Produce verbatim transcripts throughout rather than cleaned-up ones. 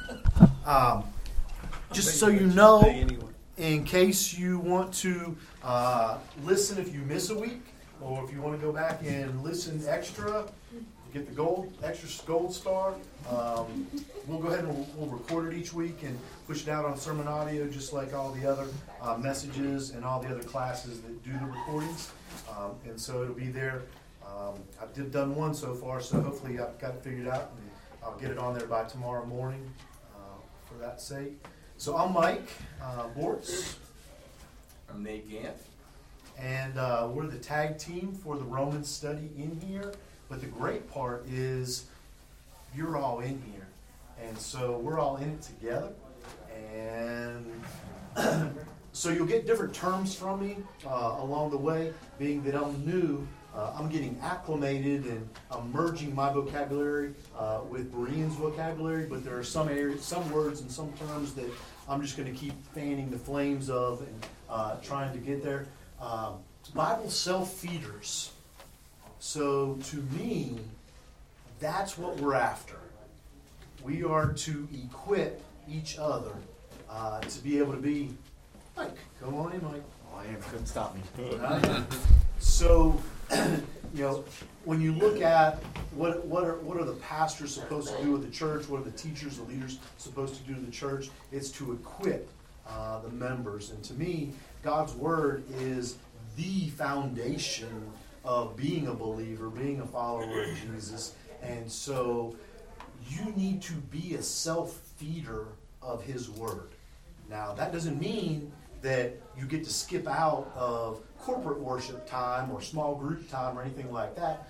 Um, just so you know, in case you want to uh, listen if you miss a week, or if you want to go back and listen extra, get the gold extra gold star. Um, we'll go ahead and we'll, we'll record it each week and push it out on sermon audio, just like all the other uh, messages and all the other classes that do the recordings. Um, and so it'll be there. Um, I've did, done one so far, so hopefully I've got it figured out, and I'll get it on there by tomorrow morning uh, for that sake. So I'm Mike uh, Bortz. I'm Nate Gant. And uh, we're the tag team for the Romans study in here. But the great part is you're all in here. And so we're all in it together. And so you'll get different terms from me uh, along the way, being that I'm new. Uh, I'm getting acclimated and I'm merging my vocabulary uh, with Berean's vocabulary, but there are some areas, some words and some terms that I'm just going to keep fanning the flames of and uh, trying to get there. Um, Bible self-feeders. So to me, that's what we're after. We are to equip each other uh, to be able to be, Mike, come on in, Mike. Oh, I am. Couldn't stop me. Uh, so, you know, when you look at what what are what are the pastors supposed to do with the church, what are the teachers, the leaders supposed to do to the church? It's to equip uh, the members. And to me, God's word is the foundation of being a believer, being a follower of Jesus. And so you need to be a self-feeder of his word. Now, that doesn't mean that you get to skip out of corporate worship time or small group time or anything like that.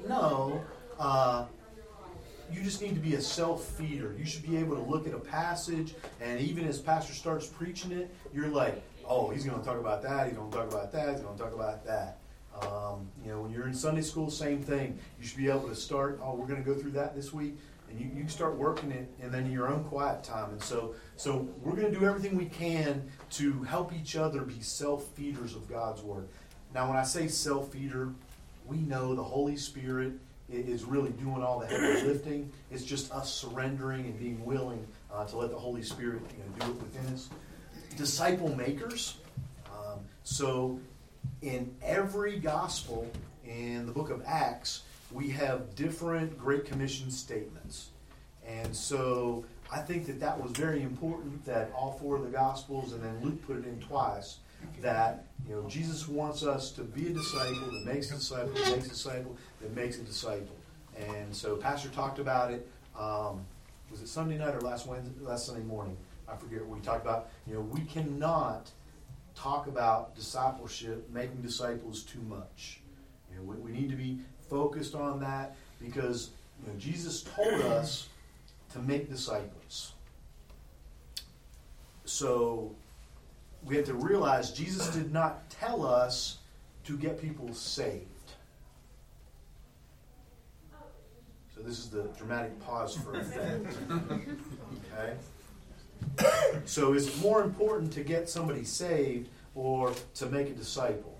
No, uh, you just need to be a self-feeder. You should be able to look at a passage, and even as pastor starts preaching it, you're like, oh, he's going to talk about that, he's going to talk about that, he's going to talk about that. Um, you know, when you're in Sunday school, same thing. You should be able to start, oh, we're going to go through that this week, and you, you can start working it, and then in your own quiet time. And so, so we're going to do everything we can to help each other be self-feeders of God's Word. Now, when I say self-feeder, we know the Holy Spirit is really doing all the heavy lifting. It's just us surrendering and being willing uh, to let the Holy Spirit, you know, do it within us. Disciple makers. Um, so in every gospel in the book of Acts, we have different Great Commission statements. And so I think that that was very important that all four of the gospels, and then Luke put it in twice, that, you know, Jesus wants us to be a disciple that makes a disciple, that makes a disciple, that makes a disciple. And so Pastor talked about it, um, was it Sunday night or last Wednesday, last Sunday morning? I forget what we talked about. You know, we cannot talk about discipleship, making disciples too much. You know, we, we need to be focused on that because, you know, Jesus told us to make disciples. So we have to realize Jesus did not tell us to get people saved. So this is the dramatic pause for effect. Okay? So is it more important to get somebody saved or to make a disciple?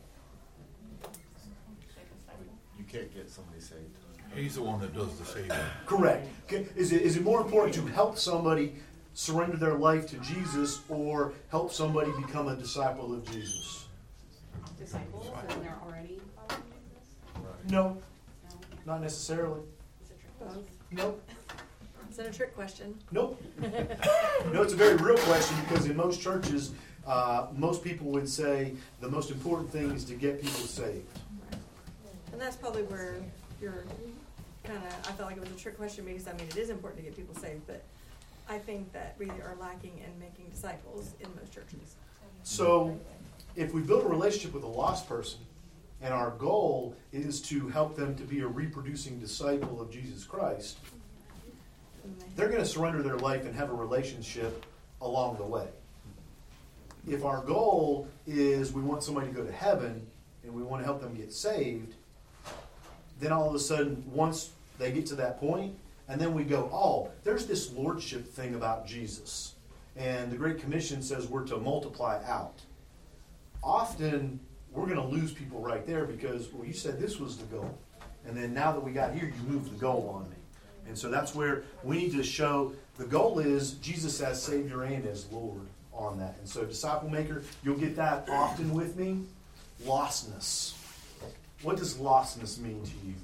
You can't get somebody saved. He's the one that does the saving. Correct. Is it, is it more important to help somebody surrender their life to Jesus or help somebody become a disciple of Jesus? Disciples, and they're already following Jesus? Right. No, No. not necessarily. It's a trick question. Nope. Is that a trick question? Nope. No, it's a very real question because in most churches, uh, most people would say the most important thing is to get people saved. And that's probably where you're kind of, I felt like it was a trick question because, I mean, it is important to get people saved, but I think that we are lacking in making disciples in most churches. So if we build a relationship with a lost person and our goal is to help them to be a reproducing disciple of Jesus Christ, they're going to surrender their life and have a relationship along the way. If our goal is we want somebody to go to heaven and we want to help them get saved, then all of a sudden, once they get to that point, and then we go, oh, there's this lordship thing about Jesus. And the Great Commission says we're to multiply out. Often, we're going to lose people right there because, well, you said this was the goal. And then now that we got here, you moved the goal on me. And so that's where we need to show the goal is Jesus as Savior and as Lord on that. And so disciple maker, you'll get that often with me. Lostness. What does lostness mean to you?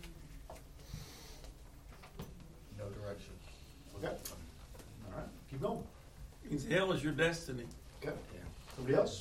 No direction. Okay. All right. Keep going. Means hell is your destiny. Okay. Yeah. Somebody else?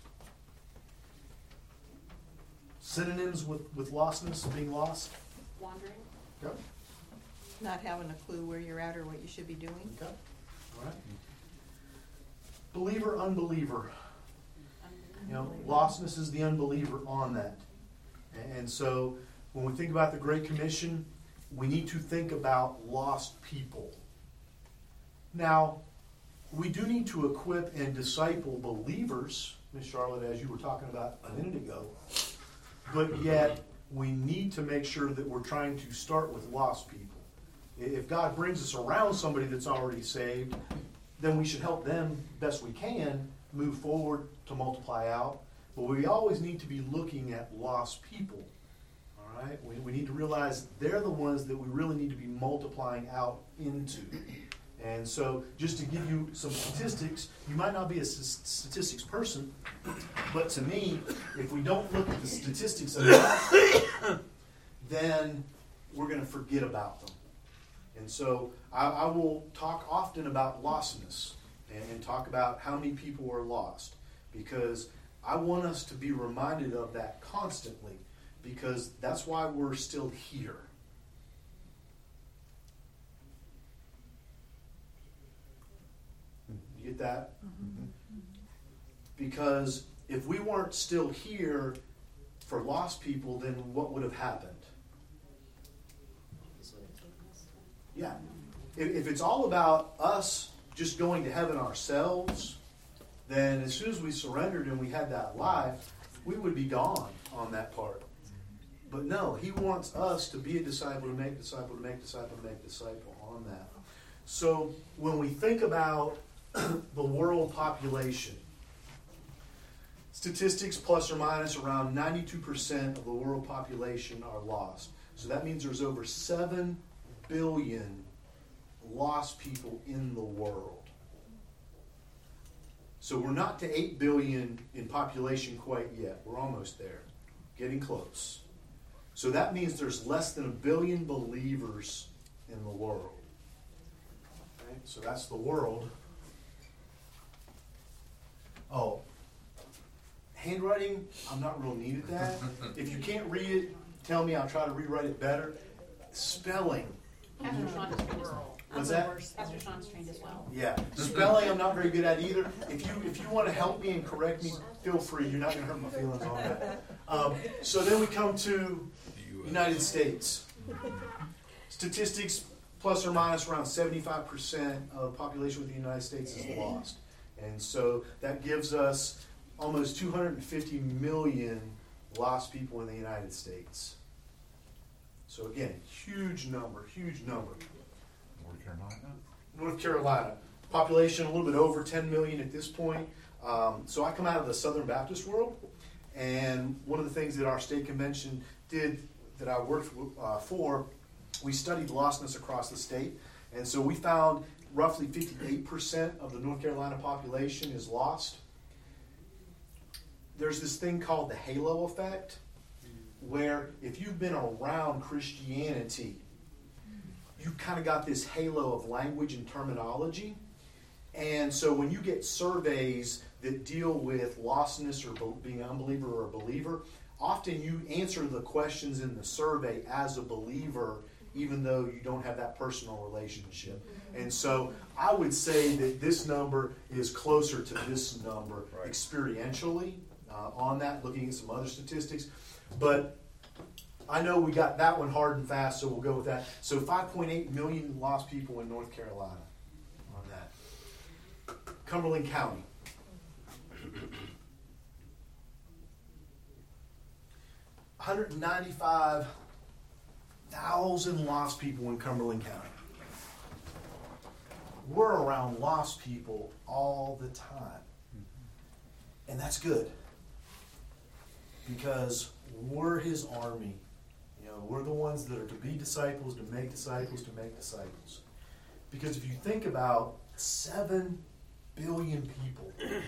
Synonyms with, with lostness, being lost? Wandering. Okay. Not having a clue where you're at or what you should be doing. Okay. All right. Believer, unbeliever. You know, lostness is the unbeliever on that. And so when we think about the Great Commission, we need to think about lost people. Now, we do need to equip and disciple believers, Miz Charlotte, as you were talking about a minute ago. But yet, we need to make sure that we're trying to start with lost people. If God brings us around somebody that's already saved, then we should help them best we can move forward to multiply out. But we always need to be looking at lost people. All right? We, we need to realize they're the ones that we really need to be multiplying out into. And so, just to give you some statistics, you might not be a s- statistics person, but to me, if we don't look at the statistics enough, then we're going to forget about them. And so, I, I will talk often about lostness and, and talk about how many people are lost, because I want us to be reminded of that constantly, because that's why we're still here. You get that? Mm-hmm. Because if we weren't still here for lost people, then what would have happened? Yeah. If, if it's all about us just going to heaven ourselves, then as soon as we surrendered and we had that life, we would be gone on that part. But no, he wants us to be a disciple, to make disciple, to make disciple, to make disciple on that. So when we think about the world population, statistics plus or minus around ninety-two percent of the world population are lost. So that means there's over seven billion lost people in the world. So we're not to eight billion in population quite yet. We're almost there. Getting close. So that means there's less than a billion believers in the world. Okay? So that's the world. Oh, handwriting, I'm not real neat at that. If you can't read it, tell me, I'll try to rewrite it better. Spelling. Pastor Sean is trained as well. What's that? Pastor Sean's trained as well. Yeah. Spelling, I'm not very good at either. If you if you want to help me and correct me, feel free. You're not going to hurt my feelings on that. Um, so then we come to United States. Statistics, plus or minus around seventy-five percent of the population with the United States is lost. And so that gives us almost two hundred fifty million lost people in the United States. So again, huge number, huge number. North Carolina? North Carolina, population a little bit over ten million at this point. Um, so I come out of the Southern Baptist world, and one of the things that our state convention did that I worked uh, for, we studied lostness across the state. And so we found roughly fifty-eight percent of the North Carolina population is lost. There's this thing called the halo effect, where if you've been around Christianity, you've kind of got this halo of language and terminology. And so when you get surveys that deal with lostness or being an unbeliever or a believer, often you answer the questions in the survey as a believer, even though you don't have that personal relationship. And so I would say that this number is closer to this number Right. experientially uh, on that, looking at some other statistics. But I know we got that one hard and fast, so we'll go with that. So five point eight million lost people in North Carolina on that. Cumberland County. one hundred ninety-five thousand lost people in Cumberland County. We're around lost people all the time. And that's good. Because we're his army. You know, we're the ones that are to be disciples, to make disciples, to make disciples. Because if you think about seven billion people,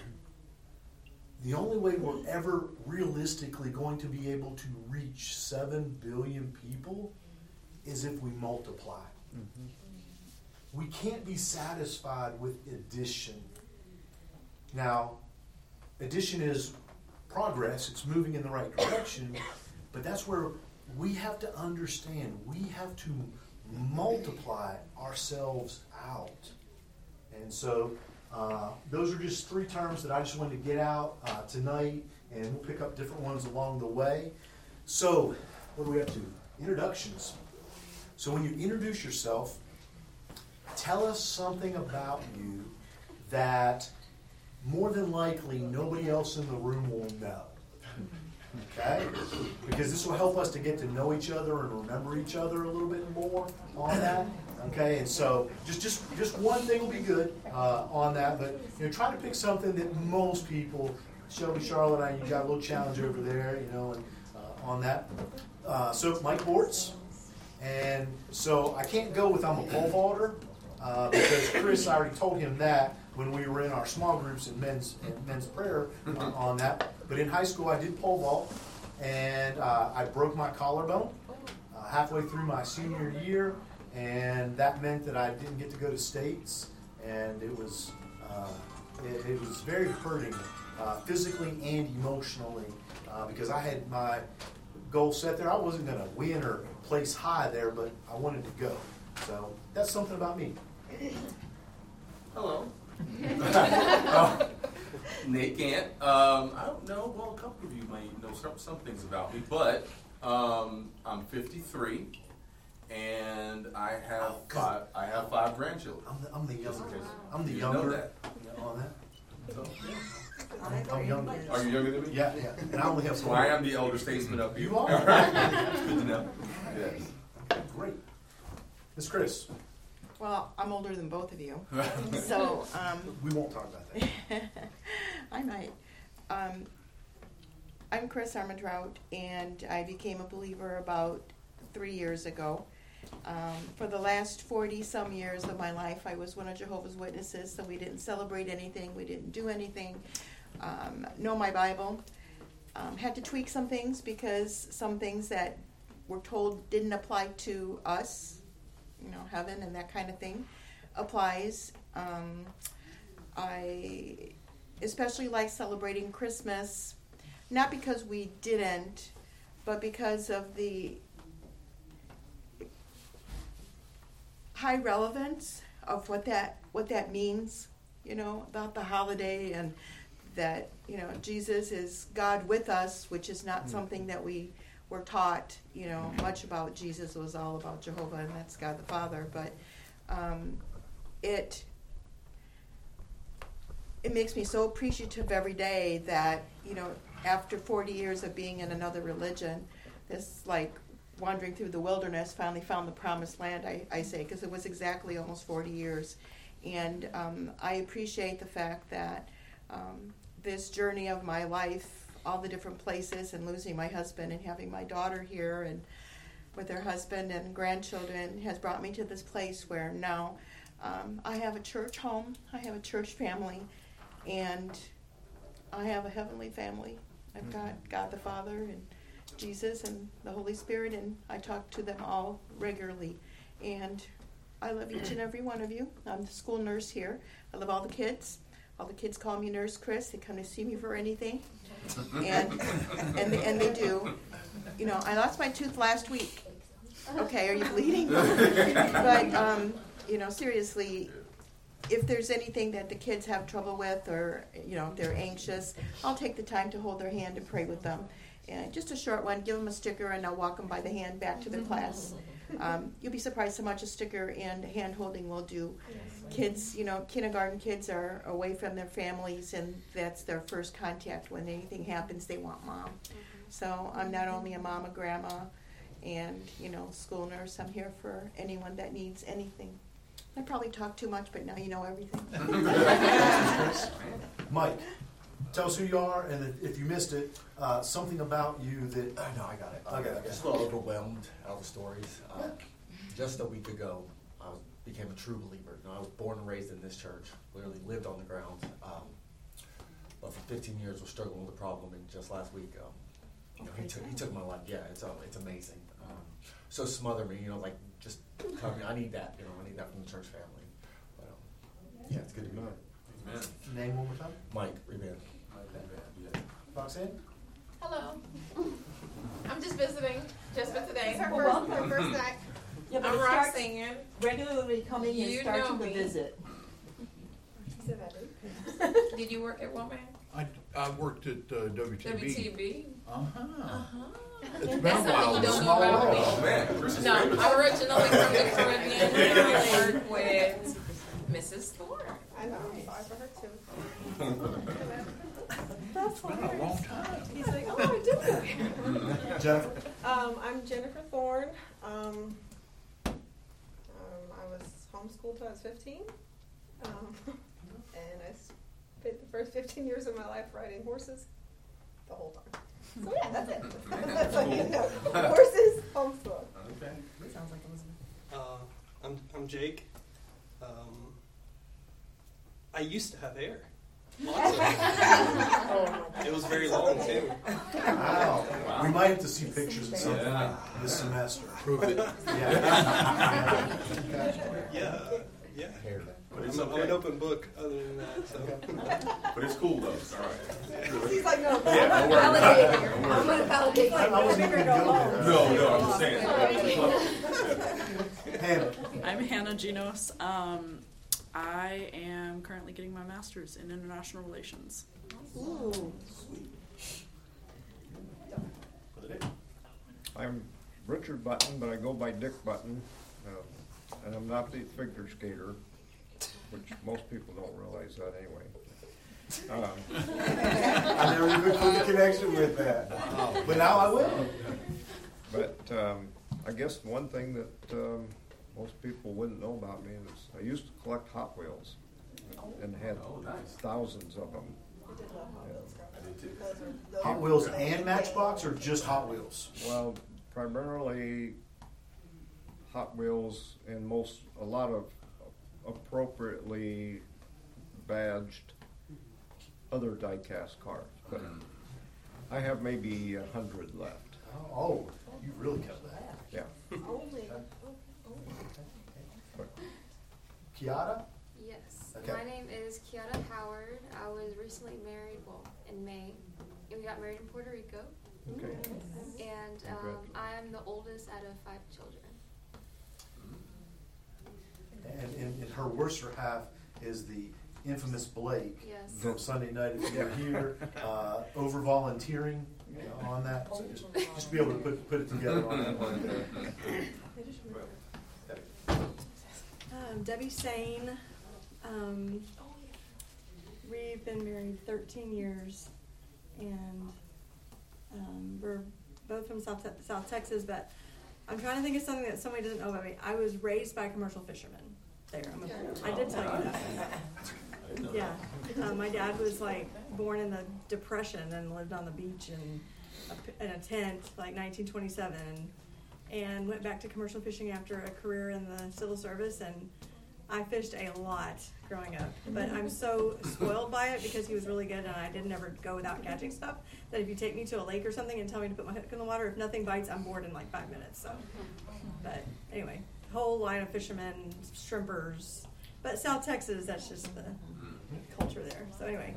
the only way we're ever realistically going to be able to reach seven billion people is if we multiply. Mm-hmm. We can't be satisfied with addition. Now, addition is progress, it's moving in the right direction, but that's where we have to understand, we have to multiply ourselves out. And so, uh, those are just three terms that I just wanted to get out uh, tonight, and we'll pick up different ones along the way. So, what do we have to do? Introductions. So when you introduce yourself, tell us something about you that more than likely nobody else in the room will know. Okay? Because this will help us to get to know each other and remember each other a little bit more on that. Okay? And so just just, just one thing will be good uh, on that. But you know, try to pick something that most people, Shelby, Charlotte, and I, you got a little challenge over there, you know, and uh, on that. Uh, so Mike Bortz. And so I can't go with I'm a pole vaulter uh, because Chris, I already told him that when we were in our small groups in men's in men's prayer uh, on that. But in high school, I did pole vault, and uh, I broke my collarbone uh, halfway through my senior year, and that meant that I didn't get to go to states, and it was uh, it, it was very hurting uh, physically and emotionally uh, because I had my goal set there. I wasn't going to win or place high there, but I wanted to go. So that's something about me. Hello. uh, Nate Gant. Um, I don't know. Well, a couple of you might know some, some things about me, but um, I'm fifty-three, and I have Oh, five. I have five grandchildren. I'm the, I'm the younger. Oh, I'm the You younger know that. on that. So, yeah. I'm, I'm younger. Are you younger than me? Yeah, yeah. And I only have So four. I am the elder statesman up here. You are. Good to know. Yes. Great. Miss Chris, Well, I'm older than both of you, so um, we won't talk about that. I might. Um, I'm Chris Armentrout, and I became a believer about three years ago. Um, for the last forty-some years of my life, I was one of Jehovah's Witnesses, so we didn't celebrate anything, we didn't do anything, um, know my Bible. Um, had to tweak some things because some things that were told didn't apply to us, you know, heaven and that kind of thing applies. Um, I especially like celebrating Christmas, not because we didn't, but because of the high relevance of what that what that means, you know, about the holiday, and that, you know, Jesus is God with us, which is not something that we were taught, you know, much about. Jesus. It was all about Jehovah, and that's God the Father. But um, it it makes me so appreciative every day that, you know, after forty years of being in another religion, this like wandering through the wilderness, finally found the promised land, I, I say, because it was exactly almost forty years. And um, I appreciate the fact that um, this journey of my life, all the different places, and losing my husband and having my daughter here and with her husband and grandchildren, has brought me to this place where now um, I have a church home, I have a church family, and I have a heavenly family. I've got God the Father and Jesus and the Holy Spirit, and I talk to them all regularly. And I love each and every one of you. I'm the school nurse here. I love all the kids. All the kids call me Nurse Chris. They come to see me for anything. And and they, and they do. You know, I lost my tooth last week. Okay, are you bleeding? But, um, you know, seriously, if there's anything that the kids have trouble with, or, you know, they're anxious, I'll take the time to hold their hand and pray with them. And just a short one, give them a sticker, and I'll walk them by the hand back to the class. Um, you'll be surprised how much a sticker and hand holding will do. Kids, you know, kindergarten kids are away from their families, and that's their first contact. When anything happens, they want mom. So I'm not only a mom, a grandma, and, you know, school nurse. I'm here for anyone that needs anything. I probably talk too much, but now you know everything. Mike, tell us who you are, and if you missed it, uh, something about you that... Uh, no, I got it. Okay, I'm okay. just a little overwhelmed out of the stories. Uh, just a week ago, I was became a true believer. You know, I was born and raised in this church, literally lived on the ground. Um, but for fifteen years was struggling with a problem, and just last week, um, you know, he took he took my life. Yeah, it's um, it's amazing. Um, so smother me, you know, like just tell me I need that. You know, I need that from the church family. But um, yeah, it's good to be here. Amen. Name one more time. Mike, Reban. Yeah. Roxanne? Hello. I'm just visiting, just for today. It's her Well, first- welcome. her first night. Yeah, but I'm it starts Roxanne. regularly coming and You starts know with a me. visit. She said I do. Did you work at Walmart? I, I worked at uh, W T B. W T B? Uh-huh. Uh-huh. It's been a That's while. something you don't Small know about world. me. Oh, man. Chris is No, famous. I'm originally from the Caribbean. I work with Missus Thorne. I know, I'm sorry for her too. That's It's been a long time. He's like, oh, I do know you. Jennifer? Um, I'm Jennifer Thorne. Um, um, I was homeschooled till I was fifteen. Um, and I spent the first fifteen years of my life riding horses the whole time. So yeah, that's it. That's all you know. Horses, homeschool. Okay. Sounds like Elizabeth. Uh, I'm I'm Jake. Um, I used to have hair. Lots of it. It was very long too. Wow. Wow. We might have to see pictures of something Yeah. this semester. Prove it. Yeah. Yeah, yeah. Hair. But it's I'm, I'm an okay. open book. Other than that, so But it's cool though. It's all right. He's like, no, Yeah, I'm don't worry gonna about it. validate Don't here. worry I'm gonna validate I, I wasn't even here. going there. No, no, I'm just saying. Hannah. I'm Hannah Ginos. Um, I am currently getting my master's in international relations. Ooh. I'm Richard Button, but I go by Dick Button, uh, and I'm not the figure skater, which most people don't realize that anyway. Um, I never even put the connection with that. But now I will. but um, I guess one thing that um, most people wouldn't know about me is I used to collect Hot Wheels and had Oh, nice. thousands of them. I did too. Hot Wheels and Matchbox, or just Hot Wheels? Well, primarily Hot Wheels and most, a lot of appropriately badged other die-cast cars. But I have maybe a hundred left. Oh, you really kept that. Yeah. Only. Kiara? Yes. Okay. My name is Kiara Howard. I was recently married, well, in May. And we got married in Puerto Rico. Okay. And um, I am the oldest out of five children. And, and, and her worser half is the infamous Blake Yes. from Sunday night. If you're here, uh, over volunteering you know, on that, so just, just be able to put put it together on that one there. Um, Debbie Sane. Um, we've been married thirteen years, and um, we're both from South, Te- South Texas, but I'm trying to think of something that somebody doesn't know about me. I was raised by commercial fishermen. There, I'm a, I did tell you that. Yeah, uh, my dad was like born in the Depression and lived on the beach in a, in a tent, like nineteen twenty-seven, and went back to commercial fishing after a career in the civil service. And I fished a lot growing up, but I'm so spoiled by it because he was really good, and I didn't ever go without catching stuff. That if you take me to a lake or something and tell me to put my hook in the water, if nothing bites, I'm bored in like five minutes. So, but anyway, whole line of fishermen, shrimpers. But South Texas, that's just the culture there. So anyway.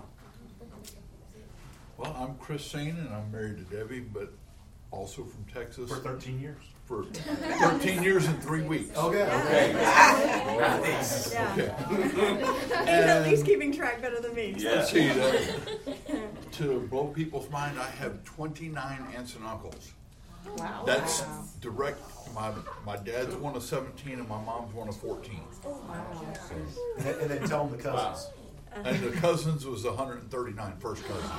Well, I'm Chris Sane, and I'm married to Debbie, but also from Texas. For thirteen years. For thirteen years and three weeks. Okay. Okay. Nice. Yeah. Okay. He's at least keeping track better than me. Yeah. See, that, to blow people's mind, I have twenty-nine aunts and uncles. Wow. That's direct. My my dad's one of seventeen, and my mom's one of fourteen. And then, and then tell them the cousins. And the cousins was one hundred thirty-nine first cousins.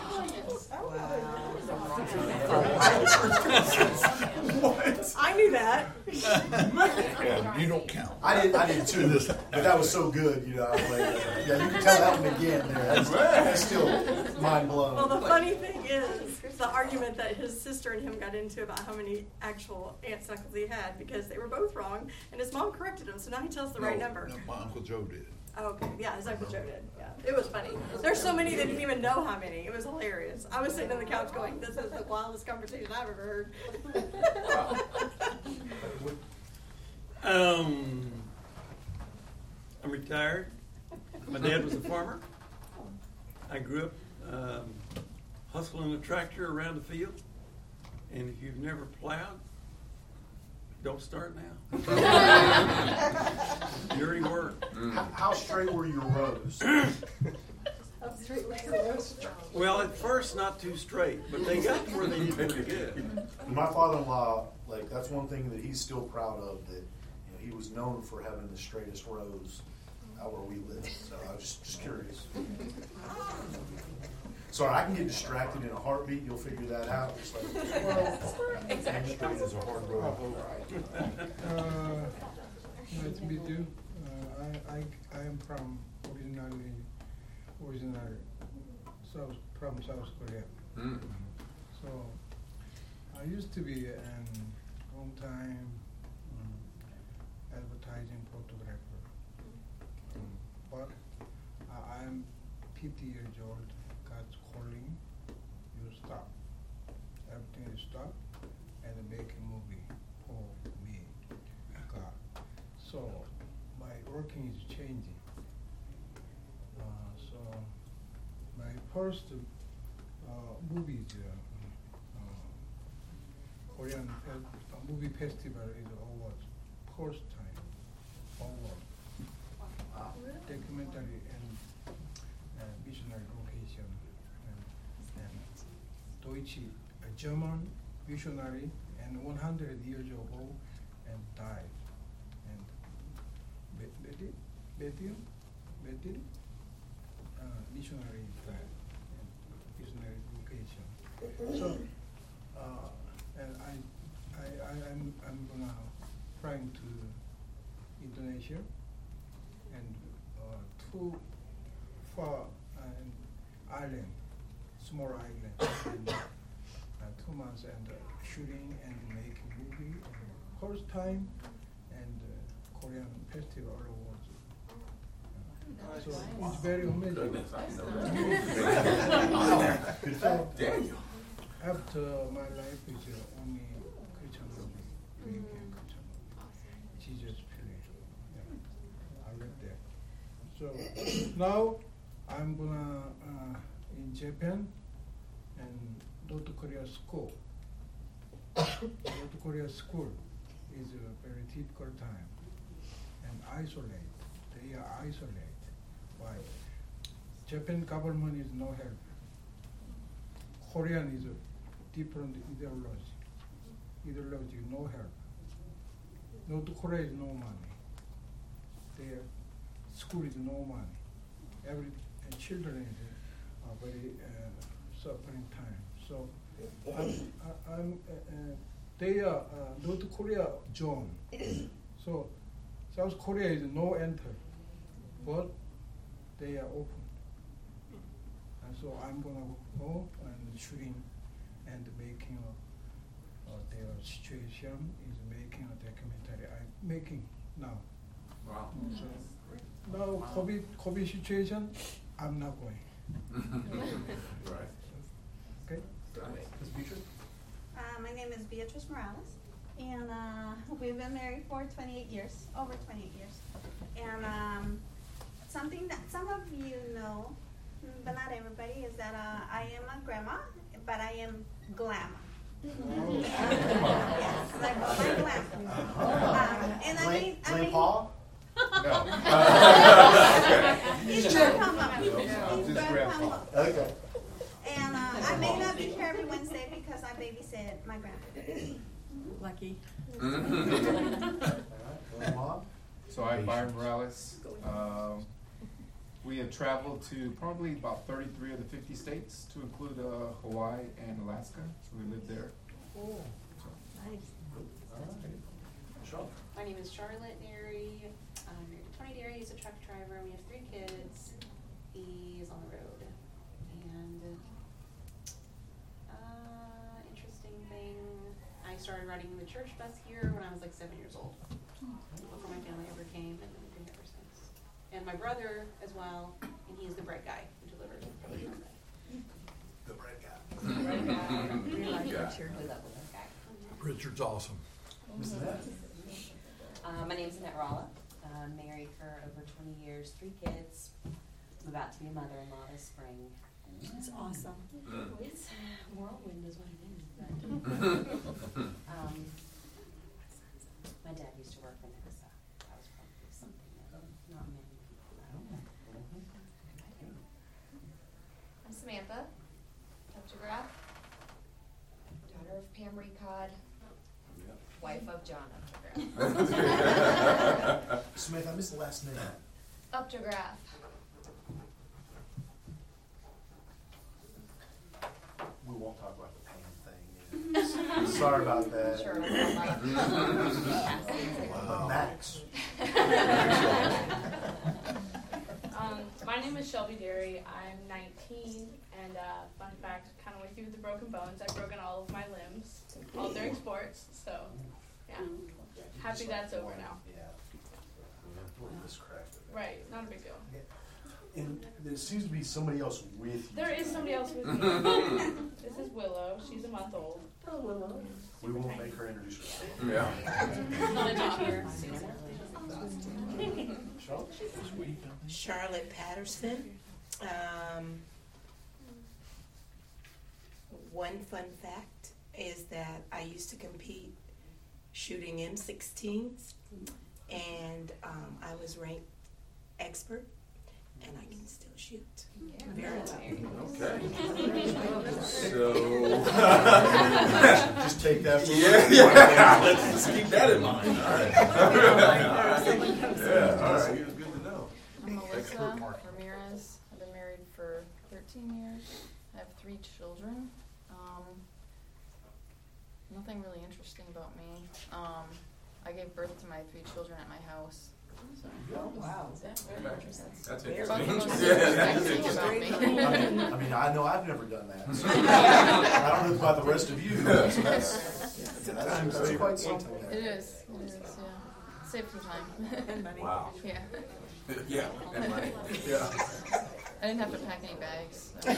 What? I knew that. Yeah, you don't count. I did, I did too, but that was so good, you know, I was like, yeah, you can tell that one again there. That's, that's still mind blown. Well, the funny thing is the argument that his sister and him got into about how many actual aunts and uncles he had because they were both wrong, and his mom corrected him, so now he tells the No, right number. no, my Uncle Joe did. Oh, okay, yeah, his Uncle Joe did. Yeah, it was funny. There's so many that didn't even know how many. It was hilarious. I was sitting on the couch going, "This is the wildest conversation I've ever heard." Um, I'm retired. My dad was a farmer. I grew up um, hustling a tractor around the field. And if you've never plowed, don't start now. Dirty work. How, how straight were your rows? Well, at first, not too straight, but they got to where they needed to get. My father-in-law, like, that's one thing that he's still proud of, that, you know, he was known for having the straightest rows out where we live. So I was just, just curious. Sorry, I can get distracted in a heartbeat. You'll figure that out. Just like, Exactly. straight is a hard road. Uh, nice to meet you. Uh, I, I, I am from originally, originally South, from South Korea. Mm. So I used to be a long time um, advertising photographer, um, but I, I'm fifty years old. God's calling, you stop. Everything is stop and make a movie for me, God. So my working is changing. Uh, so my first uh, movie is uh, uh, Korean fe- uh, movie festival is award. First time award. Wow. Documentary and uh, missionary location. And Deutsche, a German missionary, and one hundred years ago, and died. And Betty, Betty, Betty, uh, missionary died, and missionary location. So, uh, and I, I, I, I'm, I'm gonna flying to Indonesia, and uh, two far uh, island. Small island, and uh, two months and uh, shooting and making movie. And first time and uh, Korean festival awards. Uh, so it's very amazing. Goodness, I know that. So Daniel. after my life is uh, only Christian movie, American Christian movie. Jesus finished. Yeah. I read that. So now I'm gonna uh, in Japan and North Korea school. North Korea school is a very difficult time and isolate. They are isolated. Why? Japan government is no help. Korean is a different ideology. Ideology no help. North Korea is no money. Their school is no money. Every and children is a very uh, suffering time. So I'm, I, I'm uh, uh, they are uh, North Korea zone. So South Korea is no enter, but they are open. And so I'm gonna go and shooting and making a, uh, their situation is making a documentary. I'm making now. Wow. So now COVID COVID situation, I'm not going. Right. Okay. Miz Beatrice? Uh, my name is Beatrice Morales, and uh, we've been married for twenty-eight years, over twenty-eight years. And um, something that some of you know, but not everybody, is that uh, I am a grandma, but I am glamour. Oh. Yes, like my glamour. Um, and I mean, I mean, Grandpa? he's grandpa. He's grandpa. Okay. And uh, I may not be here every Wednesday because I babysit my grandpa. Lucky. Grandma? So I'm Byron Morales. Um, we we have traveled to probably about thirty-three of the fifty states, to include uh, Hawaii and Alaska. So we live there. Cool. Nice. All right. Charlotte. My name is Charlotte Derry. I'm married to Tony Derry. He's a truck driver. We have three kids. He's on the road. And uh, interesting thing, I started riding the church bus here when I was like seven years old. Before my family ever came, and we've been here ever since. And my brother as well, and he is the bread guy who delivers bread. The bread guy. The bread guy. We like Yeah. Richard. We love the bread guy. Richard's awesome. Missus Annette. Uh, my name's Annette Rolla. I'm married for over twenty years, three kids. I'm about to be a mother-in-law this spring. That's awesome. Mm. It's whirlwind is what it is. But, um, my dad used to work for NASA. That was probably something that not many people know. I'm Samantha, Updegraff, daughter of Pam Recod, wife of John Updegraff. Smith, I missed the last name. Updegraff. We won't talk about the Pam thing. Sorry about that. Sure. Wow. Max. um, my name is Shelby Derry. I'm nineteen, and uh, fun fact, kind of like you with the broken bones, I've broken all of my limbs, all during sports. So, yeah, happy that's over now. Yeah. This cracked. Right, not a big deal. And there seems to be somebody else with you. There is somebody else with me. This is Willow. She's a month old. Oh, Willow. We won't make her introduce herself. Yeah. Not a daughter. Charlotte Patterson. Um, one fun fact is that I used to compete shooting M sixteens, and um, I was ranked expert, and I can still shoot. Yeah. Very well. Okay. So. Just take that from Yeah, yeah. Let's keep that in mind. All right. All right. Yeah, all right. It was good to know. I'm Expert Melissa mark. Ramirez. I've been married for thirteen years. I have three children. Um, nothing really interesting about me. Um, I gave birth to my three children at my house. So, Oh, wow. yeah, very interesting. That's Very interesting. interesting. Yeah, that's Interesting interesting. about I me. mean, I mean, I know I've never done that. So I don't know about the rest of you. So that's, that's, that's quite something. It is. It is. Yeah. Save some time. And money. Wow. Yeah. Yeah, and money. Yeah. I didn't have to pack any bags. So.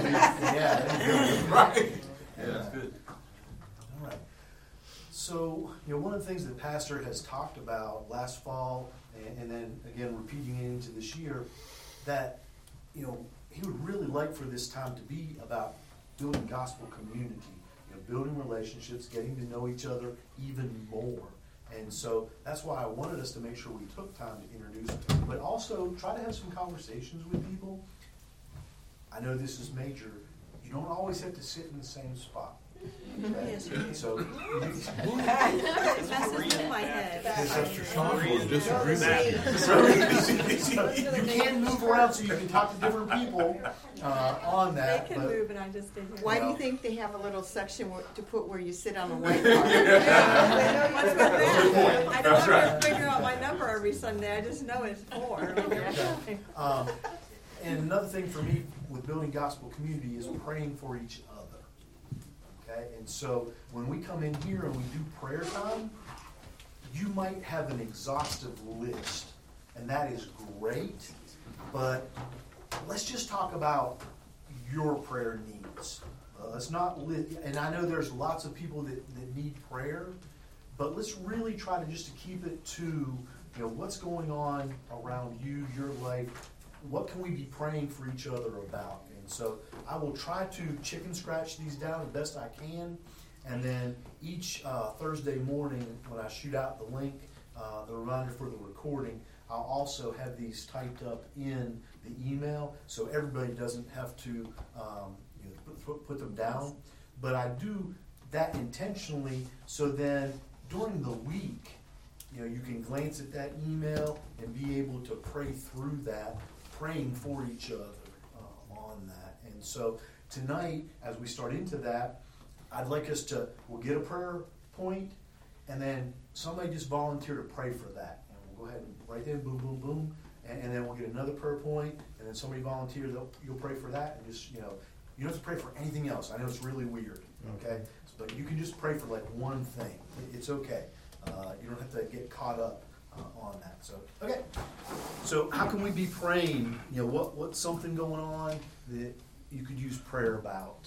Yeah. Right. Yeah, that's good. All right. So, you know, one of the things that Pastor has talked about last fall, and, and then again repeating it into this year, that, you know, he would really like for this time to be about building gospel community, you know, building relationships, getting to know each other even more. And so that's why I wanted us to make sure we took time to introduce, but also try to have some conversations with people. I know this is major. You don't always have to sit in the same spot. Okay? Yes, you do. So, It messes with my head. Pastor Sean will disagree with you. so you can move around so you can talk to different people uh, on They that. can but- move, and I just did. Why do you Well- think they have a little section where, to put where you sit on the white card? What's with that? I don't That's have right. to figure out my number every Sunday. I just know it's four. Um, and another thing for me with building gospel community is praying for each other. Okay, and so when we come in here and we do prayer time, you might have an exhaustive list, and that is great. But let's just talk about your prayer needs. Uh, let's not li- and I know there's lots of people that, that need prayer, but let's really try to just to keep it to, you know, what's going on around you, your life. What can we be praying for each other about? And so I will try to chicken scratch these down the best I can. And then each uh, Thursday morning when I shoot out the link, uh, the reminder for the recording, I'll also have these typed up in the email so everybody doesn't have to um, you know, put, put them down. But I do that intentionally so then during the week, you know, you can glance at that email and be able to pray through that. praying for each other um, on that. And so tonight, as we start into that, I'd like us to, we'll get a prayer point, and then somebody just volunteer to pray for that. And we'll go ahead and write in, boom, boom, boom, and, and then we'll get another prayer point, and then somebody volunteer, they'll, you'll pray for that, and just, you know, you don't have to pray for anything else. I know it's really weird, okay? But you can just pray for like one thing. It's okay. Uh, you don't have to get caught up uh, on that. So, okay. So how can we be praying? You know, what what's something going on that you could use prayer about?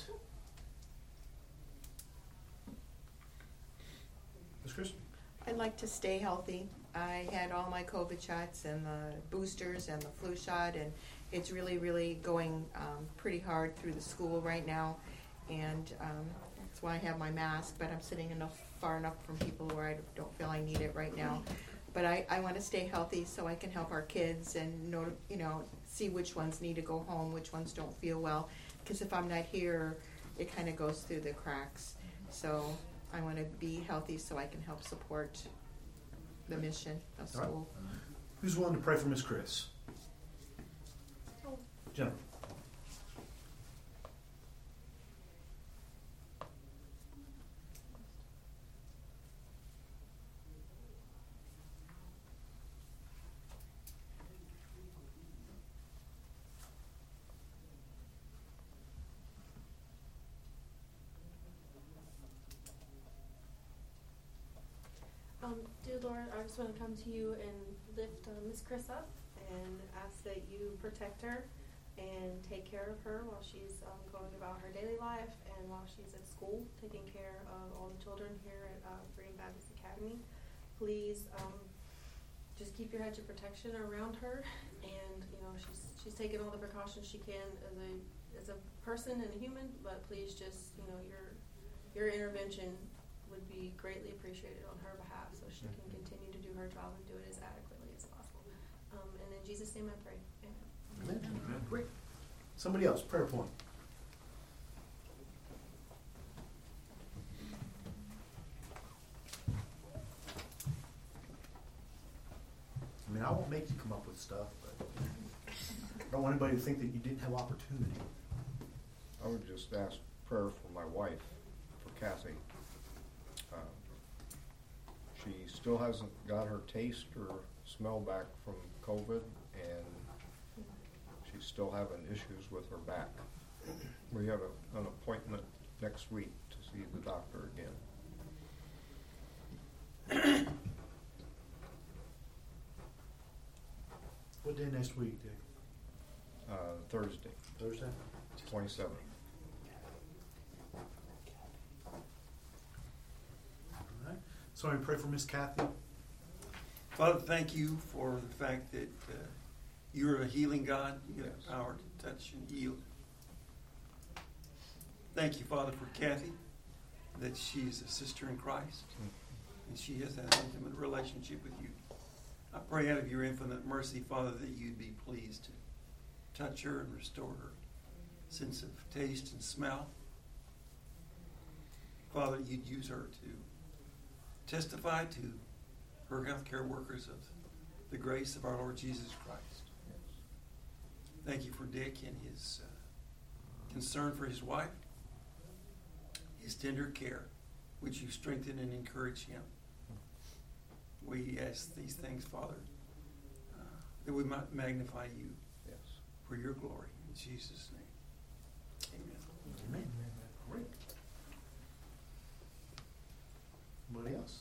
Miz Chris? I'd like to stay healthy. I had all my COVID shots and the boosters and the flu shot, and it's really, really going um, pretty hard through the school right now. And um, that's why I have my mask, but I'm sitting enough far enough from people where I don't feel I need it right now. But I, I want to stay healthy so I can help our kids and know, you know, see which ones need to go home, which ones don't feel well. Because if I'm not here, it kind of goes through the cracks. So I want to be healthy so I can help support the mission of All right. school. Who's willing to pray for Miss Chris? Jennifer. Um, dear Lord, I just want to come to you and lift uh, Miss Chris up and ask that you protect her and take care of her while she's um, going about her daily life and while she's at school, taking care of all the children here at uh, Freedom Baptist Academy. Please um, just keep your hedge of protection around her, and you know she's she's taking all the precautions she can as a as a person and a human. But please, just you know your your intervention would be greatly appreciated on her behalf so she can continue to do her job and do it as adequately as possible. Um, and in Jesus' name I pray. Amen. Amen. Great. Somebody else, prayer point. I mean, I won't make you come up with stuff, but I don't want anybody to think that you didn't have opportunity. I would just ask prayer for my wife, for Kathy. Uh, she still hasn't got her taste or smell back from COVID, and she's still having issues with her back. We have a, an appointment next week to see the doctor again. What day next week, Dick? Uh, Thursday. Thursday? twenty-seventh. All right. Somebody pray for Miss Kathy. Father, thank you for the fact that uh, you're a healing God. You have Yes. the power to touch and heal. Thank you, Father, for Kathy, that she's a sister in Christ, and she has that intimate relationship with you. I pray out of your infinite mercy, Father, that you'd be pleased to touch her and restore her sense of taste and smell. Father, you'd use her to testify to her healthcare workers of the grace of our Lord Jesus Christ. Thank you for Dick and his uh, concern for his wife, his tender care, which you strengthen and encourage him. We ask these things, Father, uh, that we might magnify you Yes. for your glory. In Jesus' name, amen. Amen. Great. Anybody else?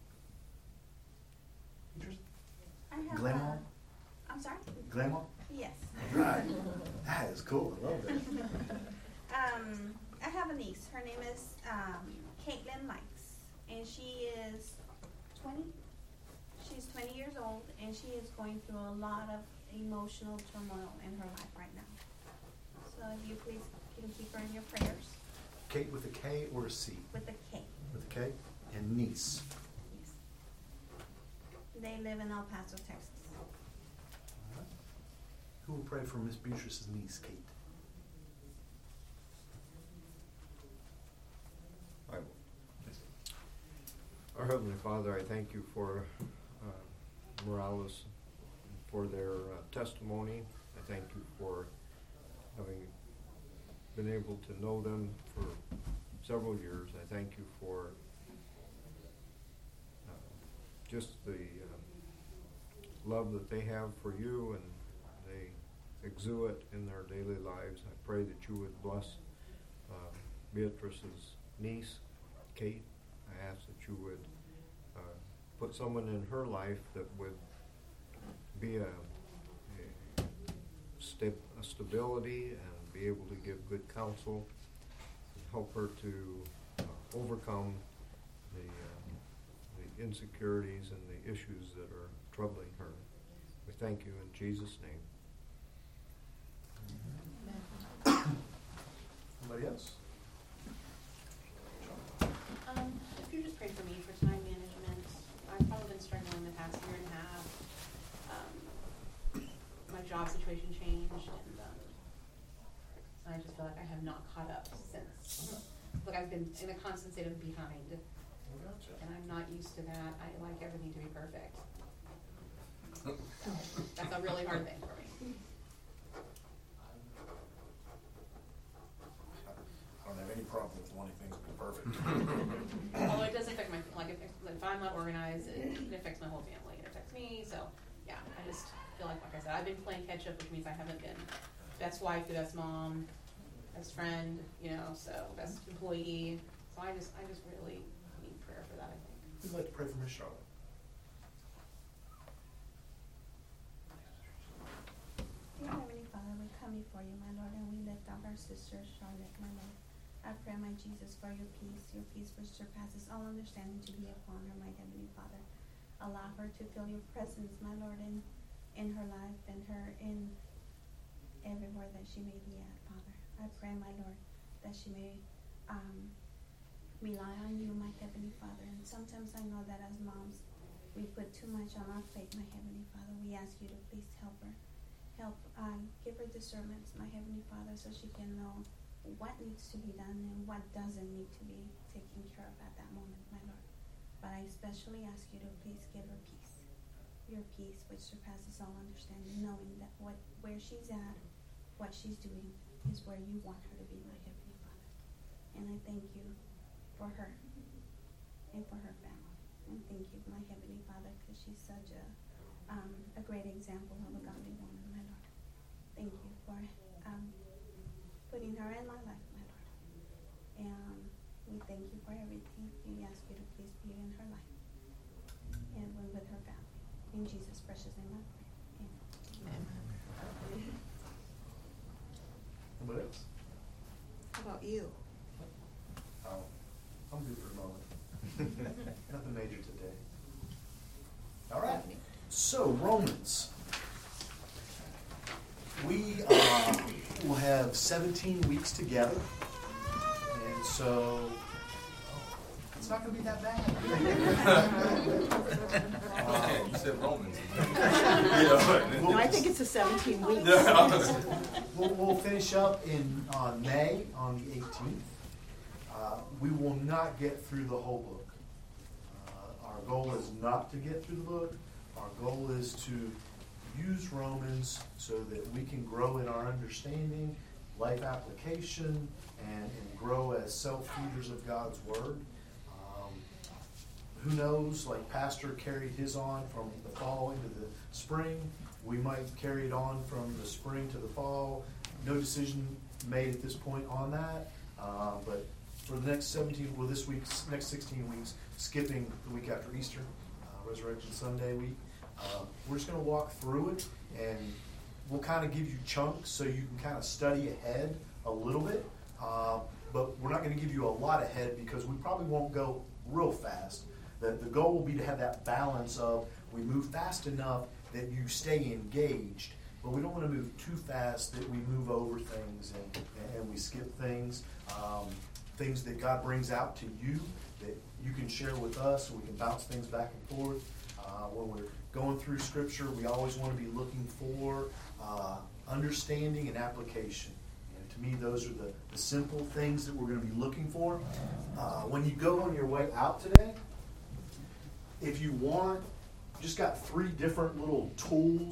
Interest? I have Grandma? a- I'm sorry? Grandma? Yes. Right. That is cool. I love that. um, I have a niece. Her name is um, Caitlin Mikes, and she is twenty. She's twenty years old, and she is going through a lot of emotional turmoil in her life right now. So if you please can keep her in your prayers. Kate with a K or a C? With a K. With a K? And niece. Yes. They live in El Paso, Texas. All right. Who will pray for Miss Beatrice's niece, Kate? I will. Our Heavenly Father, I thank you for uh, Morales, for their uh, testimony I thank you for having been able to know them for several years. I thank you for uh, just the uh, love that they have for you, and they exude it in their daily lives. I pray that you would bless uh, Beatrice's niece, Kate. I ask that you would uh, put someone in her life that would be a, a, sta- a stability and be able to give good counsel, and help her to uh, overcome the, uh, the insecurities and the issues that are troubling her. We thank you in Jesus' name. Anybody else? Um, if you just pray for me for time management, I've probably been struggling the past year and a half. Um, my job situation changed, and um, I just feel like I have not caught up since. Like I've been in a constant state of behind, and I'm not used to that. I like everything to be perfect. That's a really hard thing for me. I don't have any problem with wanting things to be perfect. Although it does affect my, like, if, if I'm not organized, it, it affects my whole family. It affects me, so, yeah, I just feel like, like I said, I've been playing catch up, which means I haven't been best wife, the best mom, best friend, you know, so, best employee. So I just, I just really need prayer for that, I think. Who'd like to pray for Miss Charlotte? Dear Heavenly Father, we come before you, my Lord, and we lift up our sister Charlotte, my Lord. I pray, my Jesus, for your peace, your peace which surpasses all understanding to be upon her, my Heavenly Father. Allow her to feel your presence, my Lord, in, in her life and her in everywhere that she may be at, Father. I pray, my Lord, that she may um, rely on you, my Heavenly Father. And sometimes I know that as moms, we put too much on our plate, my Heavenly Father. We ask you to please help her. Help um, give her discernment, my Heavenly Father, so she can know what needs to be done and what doesn't need to be taken care of at that moment, my Lord. But I especially ask you to please give her peace, your peace which surpasses all understanding, knowing that what where she's at, what she's doing, is where you want her to be, my Heavenly Father. And I thank you for her and for her family. And thank you, my Heavenly Father, because she's such a um, a great example of a godly woman, my Lord. Thank you for um, putting her in my life, my Lord. And we thank you for everything. We ask you to please be in her life and with her family. In Jesus' precious name I pray. Amen. Anybody else? How about you? Oh, I'm good for a moment. Nothing major today. All right. So, Romans. We uh, will have seventeen weeks together. And so, it's not going to be that bad. um, you said Romans. Well, I think it's a seventeen weeks. we'll, we'll finish up in uh, May on the eighteenth. Uh, we will not get through the whole book. Uh, our goal is not to get through the book. Our goal is to use Romans so that we can grow in our understanding, life application, and, and grow as self-feeders of God's Word. Um, who knows, like Pastor carried his on from the fall into the spring. We might carry it on from the spring to the fall. No decision made at this point on that. Uh, but for the next seventeen, well, this week's next sixteen weeks, skipping the week after Easter, uh, Resurrection Sunday week, uh, we're just going to walk through it, and we'll kind of give you chunks so you can kind of study ahead a little bit. Uh, but we're not going to give you a lot ahead because we probably won't go real fast. The, the goal will be to have that balance of we move fast enough that you stay engaged, but we don't want to move too fast that we move over things and, and we skip things. Um, things that God brings out to you that you can share with us so we can bounce things back and forth. Uh, when we're going through Scripture, we always want to be looking for uh, understanding and application. And to me, those are the, the simple things that we're going to be looking for. Uh, when you go on your way out today, if you want, just got three different little tools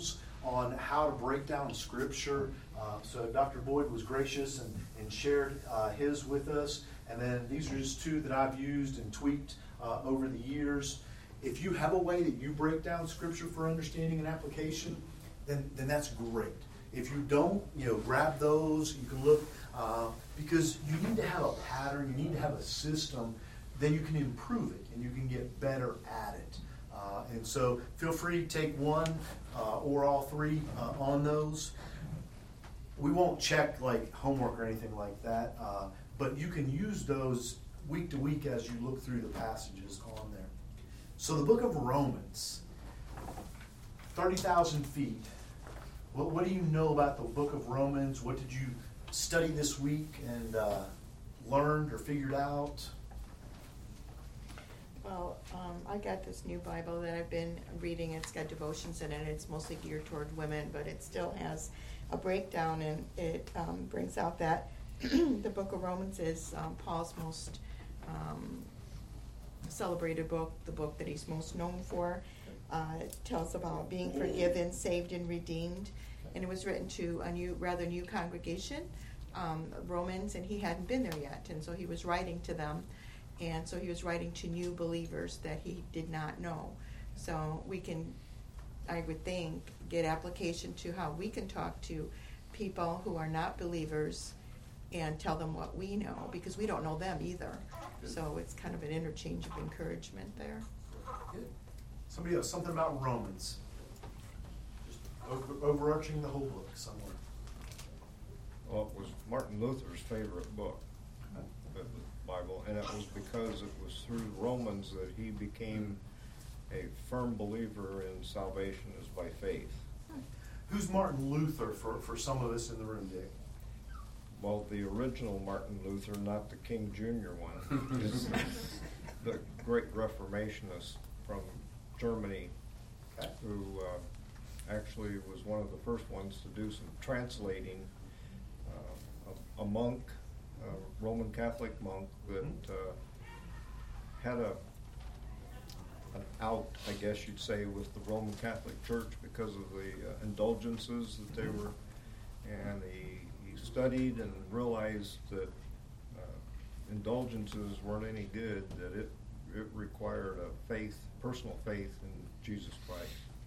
on how to break down Scripture. Uh, so Doctor Boyd was gracious and, and shared uh, his with us. And then these are just two that I've used and tweaked uh, over the years. If you have a way that you break down Scripture for understanding and application, then, then that's great. If you don't, you know, grab those. You can look, uh, because you need to have a pattern. You need to have a system. Then you can improve it and you can get better at it. Uh, and so feel free to take one uh, or all three uh, on those. We won't check like homework or anything like that, uh, but you can use those week to week as you look through the passages on there. So the book of Romans, thirty thousand feet. What, what do you know about the book of Romans? What did you study this week and uh, learned or figured out? Well, um, I got this new Bible that I've been reading. It's got devotions in it. It's mostly geared toward women, but it still has a breakdown, and it um, brings out that the book of Romans is um, Paul's most um, celebrated book, the book that he's most known for. Uh, it tells about being forgiven, saved, and redeemed. And it was written to a new, rather new congregation, um, Romans, and he hadn't been there yet. And so he was writing to them. And so he was writing to new believers that he did not know. So we can, I would think, get application to how we can talk to people who are not believers and tell them what we know, because we don't know them either. So it's kind of an interchange of encouragement there. Good. Somebody else, something about Romans. Just over, overarching the whole book somewhere. Well, it was Martin Luther's favorite book, the Bible, and it was because it was through Romans that he became a firm believer in salvation is by faith. Who's Martin Luther for, for some of us in the room, Dick? Well, the original Martin Luther, not the King Junior one, is the great Reformationist from Germany, okay, who uh, actually was one of the first ones to do some translating. Uh, a, a monk, a Roman Catholic monk that uh, had a an out, I guess you'd say, with the Roman Catholic Church because of the uh, indulgences that they were, and he, he studied and realized that uh, indulgences weren't any good, that it, it required a faith, personal faith in Jesus Christ.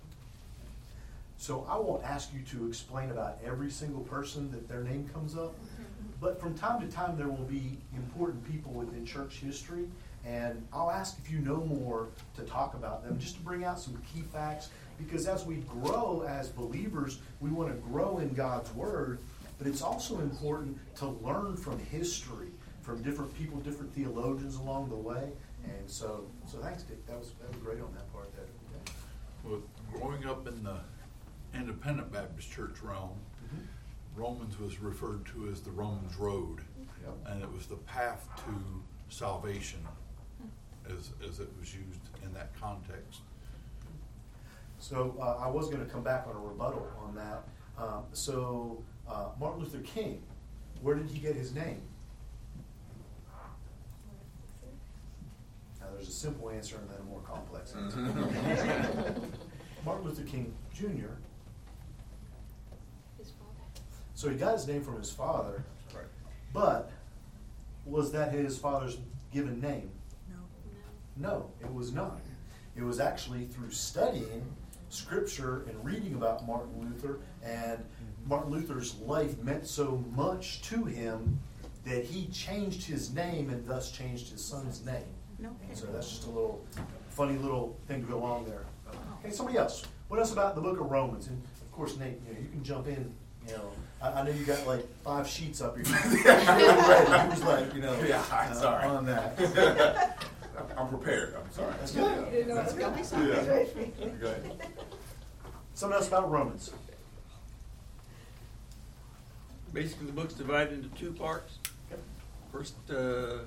So I won't ask you to explain about every single person that their name comes up, but from time to time there will be important people within church history, and I'll ask if you know more to talk about them, just to bring out some key facts, because as we grow as believers, we want to grow in God's Word, but it's also important to learn from history, from different people, different theologians along the way. And so, so thanks, Dick. That was that was great on that part there. Okay. Well, growing up in the Independent Baptist Church realm, mm-hmm. Romans was referred to as the Romans Road, yep. And it was the path to salvation, as as it was used in that context. So uh, I was going to come back on a rebuttal on that. Um, so uh, Martin Luther King, where did he get his name? Now there's a simple answer and then a more complex answer. Martin Luther King Junior His father. So he got his name from his father. Right. But was that his father's given name? No. No, it was not. It was actually through studying Scripture and reading about Martin Luther, and Martin Luther's life meant so much to him that he changed his name and thus changed his son's name. No. So that's just a little funny little thing to go along there. Okay, somebody else. What else about the book of Romans? And of course, Nate, you know, you can jump in. You know, I, I know you got like five sheets up here. He was like, you know, yeah, I'm uh, sorry on that. I'm prepared. I'm sorry. That's good. You know, it's gonna be something. Yeah. Go ahead. Something else about Romans. Basically, the book's divided into two parts. Okay. First uh,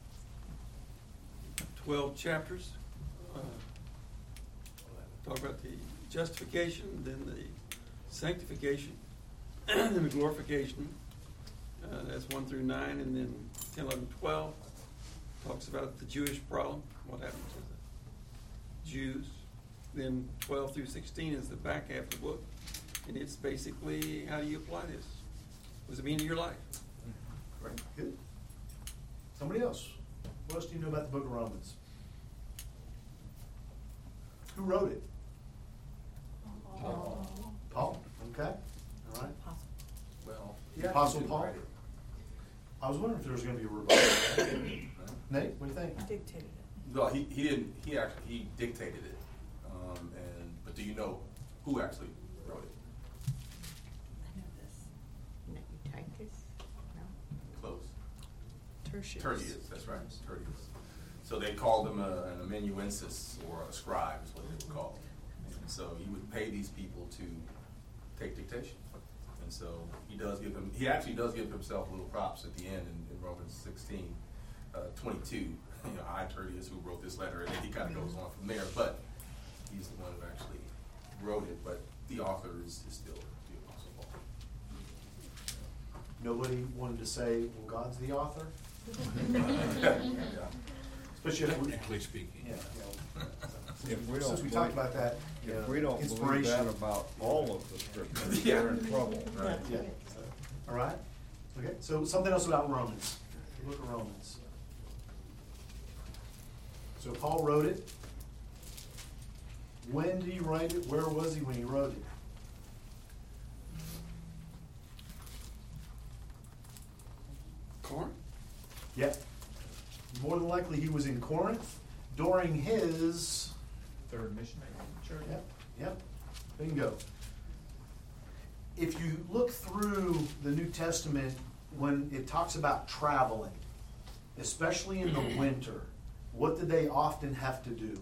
twelve chapters uh, talk about the justification, then the sanctification, then the glorification. Uh, that's one through nine, and then ten, eleven, twelve talks about the Jewish problem, what happened to the Jews. Then twelve through sixteen is the back half of the book, And it's basically, how do you apply this? What does it mean in your life? Great, good. Somebody else. What else do you know about the book of Romans? Who wrote it? Paul. Paul, okay, all right. Well, The Apostle Paul? I was wondering if there was gonna be a revival. Nate, what do you think? Dictated it. Well, he, he didn't, he actually, he dictated it. Um, and, but do you know who actually wrote it? I know this. Titus? No. Close. Tertius. Tertius, that's right, Tertius. So they called him a, an amanuensis, or a scribe is what they were called. And so he would pay these people to take dictation. And so he does give him, he actually does give himself a little props at the end in, in Romans sixteen, uh, twenty-two. You know, I, Tertius, who wrote this letter, and then he kind of goes on from there. But he's the one who actually wrote it. But the author is, is still the Apostle Paul. Nobody wanted to say, well, God's the author? Yeah. Especially if we, Technically speaking. yeah, you know, If we since don't we believe- talked about that, you know, If we don't believe inspiration. that about all of the scriptures, Yeah. we're in trouble. Right. Yeah. All right. Okay. So something else about Romans. The book of Romans. So Paul wrote it. When did he write it? Where was he when he wrote it? Corinth? Yep. More than likely he was in Corinth during his. Third missionary church. Yep. Yep. Bingo. If you look through the New Testament, when it talks about traveling, especially in the winter, what did they often have to do?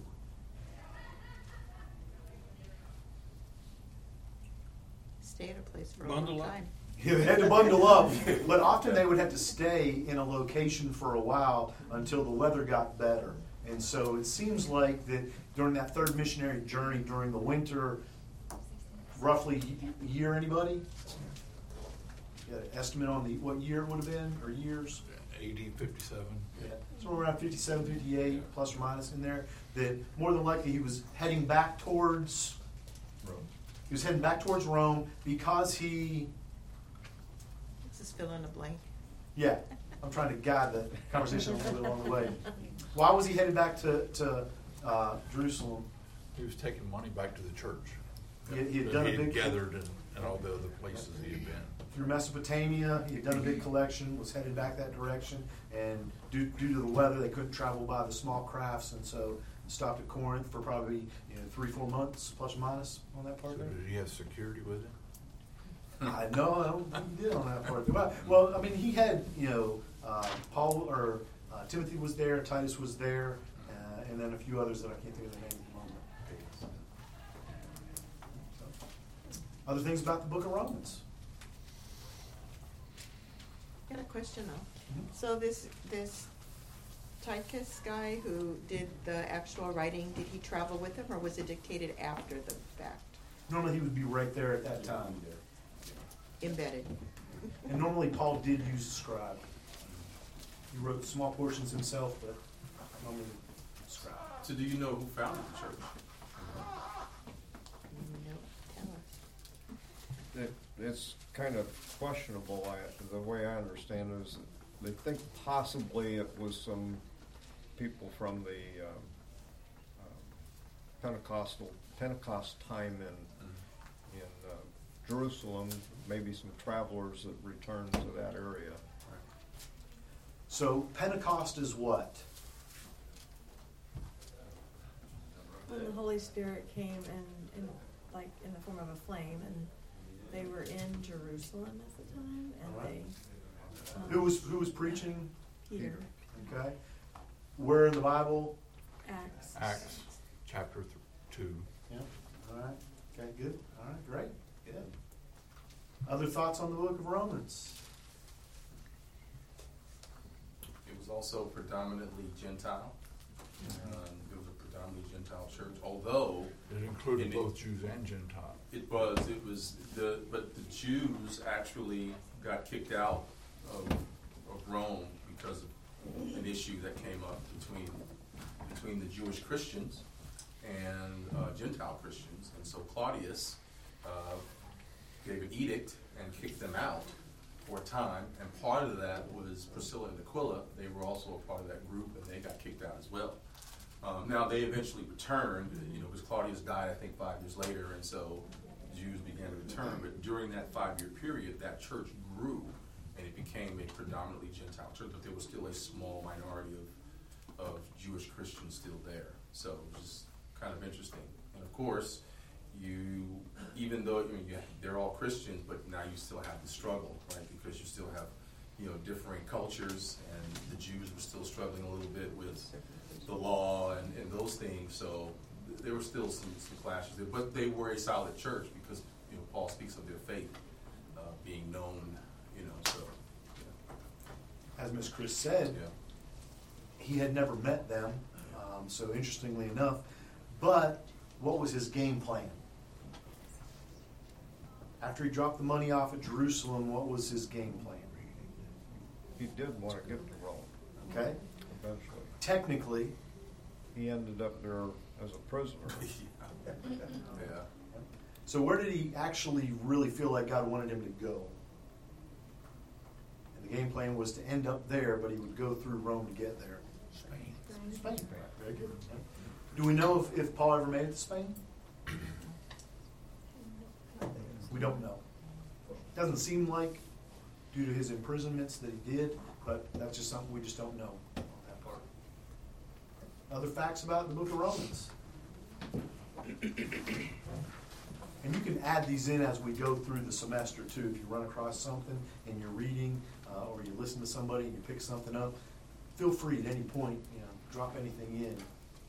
Stay at a place for a Bundle long up. time. Yeah, they had to bundle up, but often they would have to stay in a location for a while until the weather got better. And so it seems like that during that third missionary journey during the winter, roughly a year, anybody? You got an estimate on the what year it would have been, or years? A D fifty-seven. Yeah, somewhere around fifty-seven, fifty-eight, plus or minus in there. That more than likely he was heading back towards Rome. He was heading back towards Rome because he. Let's just fill in the blank. Yeah, I'm trying to guide the conversation a little bit along the way. Why was he headed back to to uh, Jerusalem? He was taking money back to the church. He, he had that done a he big gathered in, in all the other places he had been. through Mesopotamia. He had done a big collection, was headed back that direction, and due, due to the weather, they couldn't travel by the small crafts, and so stopped at Corinth for probably you know three, four months, plus or minus on that part So there. did he have security with him? I know, I don't think he did on that part. Well, well, I mean, he had, you know, uh, Paul or uh, Timothy was there, Titus was there, uh, and then a few others that I can't think of their names at the moment. So, other things about the book of Romans? I got a question though. So this this Tychus guy who did the actual writing, did he travel with him, or was it dictated after the fact? Normally he would be right there at that time. Embedded. And normally Paul did use a scribe. He wrote small portions himself, but normally a scribe. So do you know who founded the church? Nope. Tell us. It, it's kind of questionable. I, the way I understand it is that they think possibly it was some people from the um, um, Pentecostal Pentecost time in in uh, Jerusalem. Maybe some travelers that returned to that area. So Pentecost is what? When the Holy Spirit came and, in like in the form of a flame, and they were in Jerusalem at the time, and All right. they. Um, Who was who was preaching? Peter. Okay. Where in the Bible? Acts. Acts chapter th- two. Yeah. All right. Okay. Good. All right. Great. Good. Other thoughts on the book of Romans? It was also predominantly Gentile. Um, it was a predominantly Gentile church, although It included in both it, Jews and Gentiles. It was. It was the. But the Jews actually got kicked out of, of Rome because of an issue that came up between between the Jewish Christians and uh, Gentile Christians, and so Claudius uh, gave an edict and kicked them out for a time, and part of that was Priscilla and Aquila. They were also a part of that group, and they got kicked out as well. Um, now, they eventually returned, you know, because Claudius died, I think, five years later, and so Jews began to return. But during that five-year period, that church grew, and it became a predominantly Gentile church, but there was still a small minority of, of Jewish Christians still there. So it was just kind of interesting. And of course, you, even though, I mean, you, they're all Christians, but now you still have the struggle, right? Because you still have, you know, differing cultures, and the Jews were still struggling a little bit with the law and, and those things. So th- there were still some, some clashes there, but they were a solid church because, you know, Paul speaks of their faith uh, being known, you know, so. Yeah. As Miss Chris said, Yeah. he had never met them, um, so interestingly enough, but what was his game plan? After he dropped the money off at Jerusalem, what was his game plan? He did want to get to Rome. Okay? Eventually. Technically, he ended up there as a prisoner. Yeah. So where did he actually really feel like God wanted him to go? And the game plan was to end up there, but he would go through Rome to get there. Spain. Spain. Spain. Very good. Do we know if, if Paul ever made it to Spain? We don't know. Doesn't seem like, due to his imprisonments, that he did, but that's just something we just don't know on that part. Other facts about the book of Romans. And you can add these in as we go through the semester too. If you run across something and you're reading, uh, or you listen to somebody and you pick something up, feel free at any point, you know, drop anything in.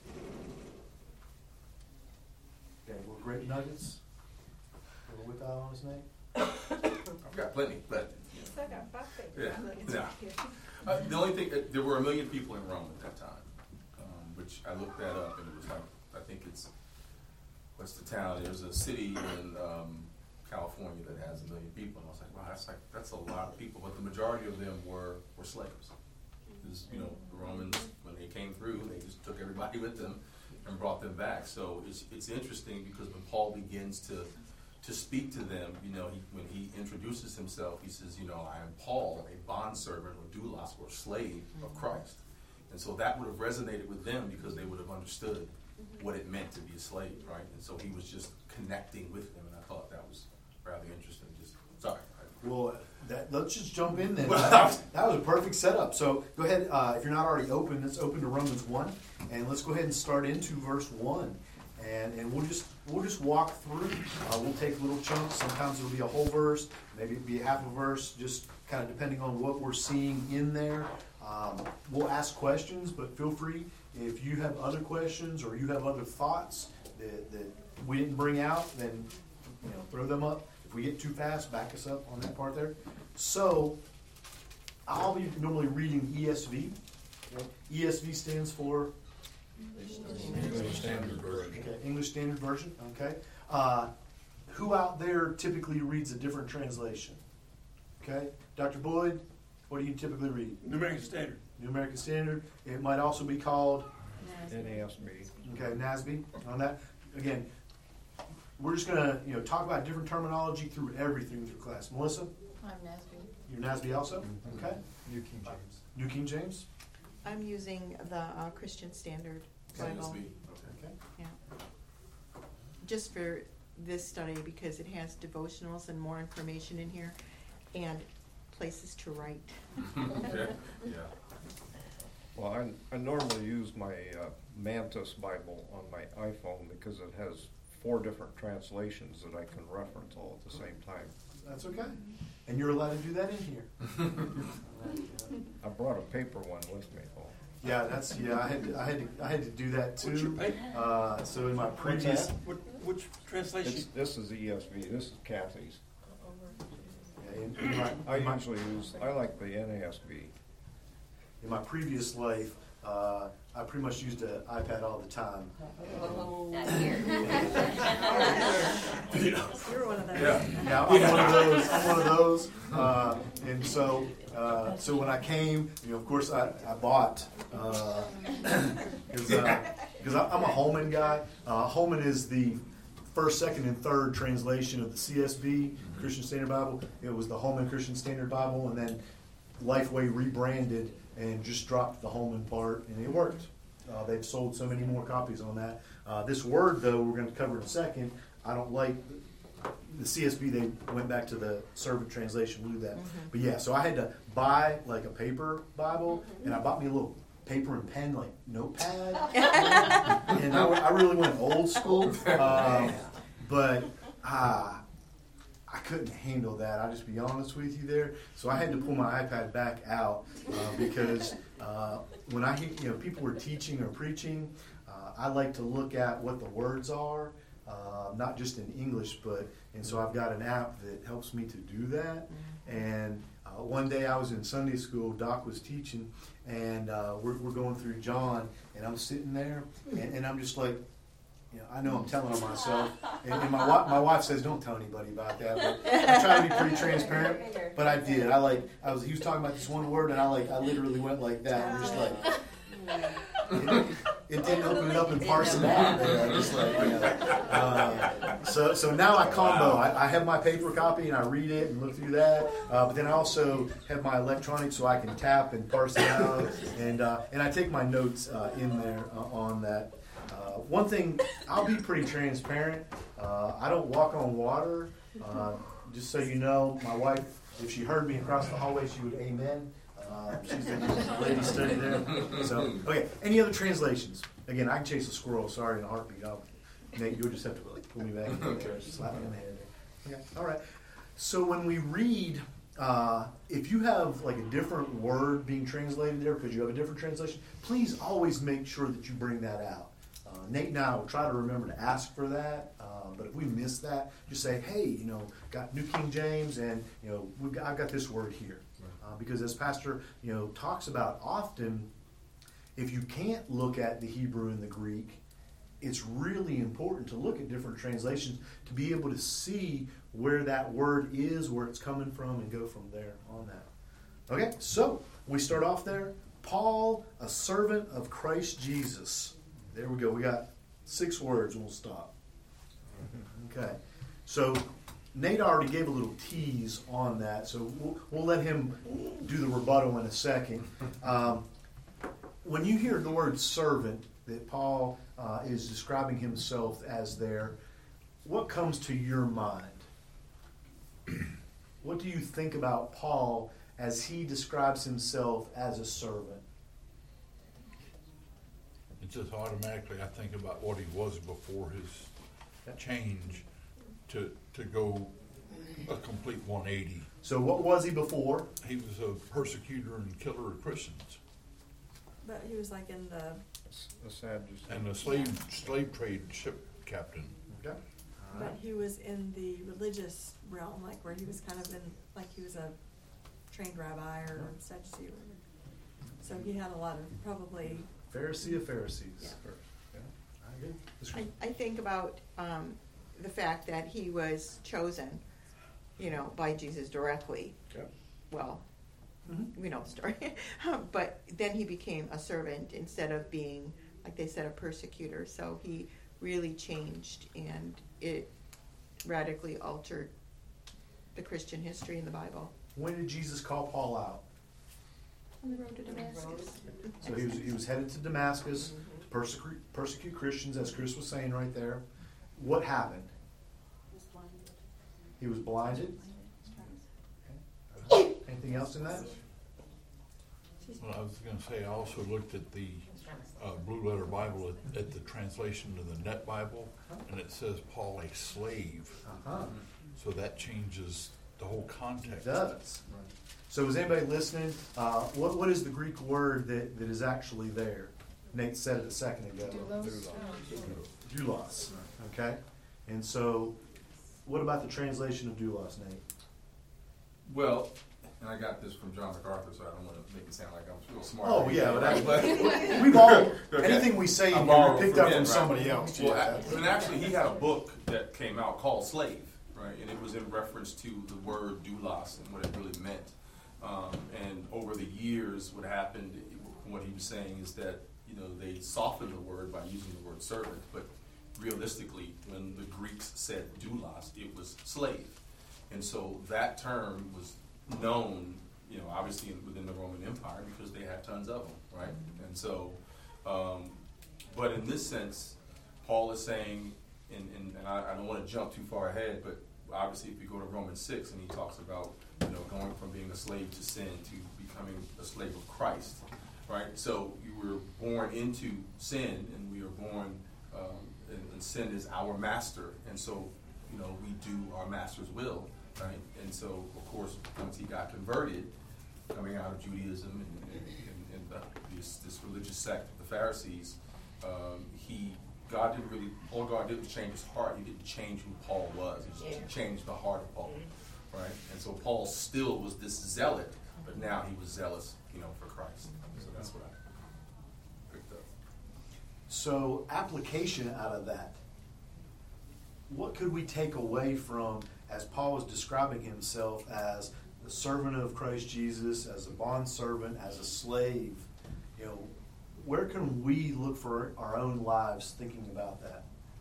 Okay, well, great nuggets. A little whip out on his neck. I've got plenty, but So I got five yeah, things. yeah. Uh, the only thing, uh, there were a million people in Rome at that time, um, which I looked that up, and it was like, I think it's, what's the town? There's a city in um, California that has a million people, and I was like, wow, that's like that's a lot of people. But the majority of them were were slaves. Because, you know, the Romans, when they came through, they just took everybody with them and brought them back. So it's it's interesting because when Paul begins to to speak to them, you know, he, when he introduces himself, he says, you know, I am Paul, a bondservant or doulos or slave of Christ. And so that would have resonated with them because they would have understood what it meant to be a slave, right? And so he was just connecting with them, and I thought that was rather interesting. Just sorry. Well, that, let's just jump in then. That, that was a perfect setup. So go ahead, uh, if you're not already open, let's open to Romans one, and let's go ahead and start into verse one. And, and we'll just we'll just walk through. Uh, we'll take little chunks. Sometimes it'll be a whole verse, maybe it'll be a half a verse, just kind of depending on what we're seeing in there. Um, we'll ask questions, but feel free if you have other questions or you have other thoughts that, that we didn't bring out, then you know throw them up. If we get too fast, back us up on that part there. So I'll be normally reading E S V. Okay. E S V stands for English Standard Version. Okay, English Standard Version. Okay. Uh, who out there typically reads a different translation? Okay. Doctor Boyd, what do you typically read? New American Standard. New American Standard. It might also be called N A S B. Okay, N A S B on that. Again, we're just gonna you know talk about different terminology through everything through class. Melissa, I'm Nasby. you're N A S B also. Mm-hmm. Okay. New King James. New King James. I'm using the uh, Christian Standard N A S Bible. B. Okay. Yeah. Just for this study because it has devotionals and more information in here, and places to write. Okay. Yeah. Well, I, I normally use my uh, Mantis Bible on my iPhone because it has four different translations that I can reference all at the same time. That's okay. And you're allowed to do that in here. I brought a paper one with me, Paul. Yeah, that's yeah. I had to, I had to, I had to do that What's your too. paper? Uh, so in my previous, What, which translation? It's, this is E S V. This is Kathy's. yeah, in, in my, I in my- usually use. I like the N A S B. in my previous life, uh, I pretty much used an iPad all the time. Not here. You know, You're one of those. Yeah. yeah, I'm one of those. I'm one of those. Uh, and so, uh, so when I came, you know, of course, I, I bought because uh, because I'm a Holman guy. Uh, Holman is the first, second, and third translation of the C S B, Christian Standard Bible. It was the Holman Christian Standard Bible, and then Lifeway rebranded and just dropped the Holman part, and it worked. Uh, they've sold so many more copies on that. Uh, this word, though, we're going to cover in a second. I don't like the C S B. They went back to the Servant translation. We'll do that. Mm-hmm. But yeah, so I had to buy like a paper Bible, and I bought me a little paper and pen, like notepad. And I, I really went old school. Um, but uh, I couldn't handle that. I'll just be honest with you there. So I had to pull my iPad back out uh, because uh, when I hear, you know, people were teaching or preaching, uh, I like to look at what the words are, uh, not just in English, but, and so I've got an app that helps me to do that. And uh, one day I was in Sunday school, Doc was teaching, and uh, we're, we're going through John, and I'm sitting there, and, and I'm just like, you know, I know I'm telling on myself, and, and my wife, my wife says, "Don't tell anybody about that." But I try to be pretty transparent, but I did. I like, I was, he was talking about this one word, and I like, I literally went like that, and just like, it, it didn't open it up and parse it out. There. I just like, you know, uh, so, so now I combo. I, I have my paper copy and I read it and look through that, uh, but then I also have my electronic so I can tap and parse it out, and uh, and I take my notes uh, in there uh, on that. Uh, one thing, I'll be pretty transparent. Uh, I don't walk on water. Uh, just so you know, my wife, if she heard me across the hallway, she would amen. Uh, she's the lady study there. So, okay. Any other translations? Again, I can chase a squirrel. Sorry, in a heartbeat. I'll, Nate, you'll just have to like, pull me back. Okay. Just slap me in the head there. Okay. All right. So when we read, uh, if you have like a different word being translated there because you have a different translation, please always make sure that you bring that out. Uh, Nate and I will try to remember to ask for that, uh, but if we miss that, just say, hey, you know, got New King James, and, you know, we've got, I've got this word here. Uh, because as Pastor, you know, talks about often, if you can't look at the Hebrew and the Greek, it's really important to look at different translations to be able to see where that word is, where it's coming from, and go from there on that. Okay, so we start off there. Paul, a servant of Christ Jesus. There we go. We got six words and we'll stop. Okay. So Nate already gave a little tease on that, so we'll, we'll let him do the rebuttal in a second. Um, when you hear the word servant, that Paul uh, is describing himself as there, what comes to your mind? What do you think about Paul as he describes himself as a servant? It's just automatically, I think about what he was before his change to to go a complete one eighty. So what was he before? He was a persecutor and killer of Christians. But he was like in the... A sad just and a slave slave trade ship captain. Okay. But he was in the religious realm, like where he was kind of in, like he was a trained rabbi or Sadducee. So he had a lot of probably... Pharisee of Pharisees. Yeah. Yeah. I agree. I, I think about um, the fact that he was chosen, you know, by Jesus directly. Okay. Well, mm-hmm. we know the story. But then he became a servant instead of being, like they said, a persecutor. So he really changed, and it radically altered the Christian history in the Bible. When did Jesus call Paul out? On the road to Damascus. So he was he was headed to Damascus to persecute persecute Christians, as Chris was saying right there. What happened? He was blinded. Okay. Anything else in that? Well, I was going to say, I also looked at the uh, Blue Letter Bible at, at the translation of the Net Bible, and it says Paul a slave. Uh-huh. So that changes the whole context. It does. So is anybody listening? Uh, what what is the Greek word that, that is actually there? Nate said it a second ago. Doulos. Doulos. Okay. And so, what about the translation of doulos, Nate? Well, and I got this from John MacArthur, so I don't want to make it sound like I'm real smart. Oh yeah, but, I, but we've all anything we say in here we picked up from right? somebody else. Well, Yeah. I, and actually, he had a book that came out called Slave, right? And it was in reference to the word doulos and what it really meant. Um, and over the years, what happened, from what he was saying, is that you know they softened the word by using the word servant, but realistically, when the Greeks said doulos, it was slave. And so that term was known, you know, obviously within the Roman Empire because they had tons of them, right? And so, um, but in this sense, Paul is saying, and, and, and I, I don't want to jump too far ahead, but obviously if you go to Romans six and he talks about, you know, going from being a slave to sin to becoming a slave of Christ, right? So you were born into sin, and we are born, um, and, and sin is our master, and so, you know, we do our master's will, right? And so, of course, once he got converted, coming out of Judaism and, and, and, and the, this, this religious sect of the Pharisees, um, he, God didn't really, all God did was change his heart. He didn't change who Paul was. He just Yeah. changed the heart of Paul, right? And so Paul still was this zealot, but now he was zealous, you know, for Christ. So that's what I picked up. So, application out of that. What could we take away from, as Paul was describing himself as the servant of Christ Jesus, as a bondservant, as a slave? You know, where can we look for our own lives thinking about that?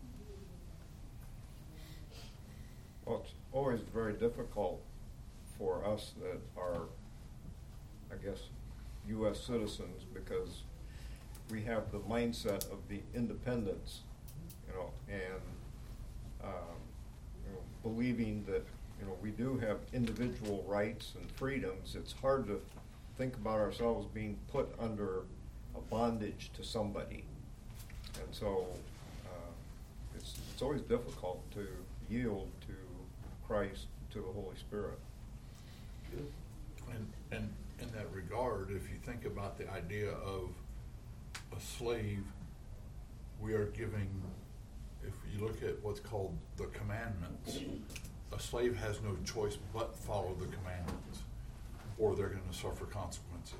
Well, it's always very difficult for us that are, I guess, U S citizens, because we have the mindset of the independence, you know, and um, you know, believing that, you know, we do have individual rights and freedoms. It's hard to think about ourselves being put under a bondage to somebody, and so uh, it's it's always difficult to yield to Christ, to the Holy Spirit. Good. And, and in that regard, if you think about the idea of a slave, we are giving, if you look at what's called the commandments, a slave has no choice but follow the commandments, or they're going to suffer consequences.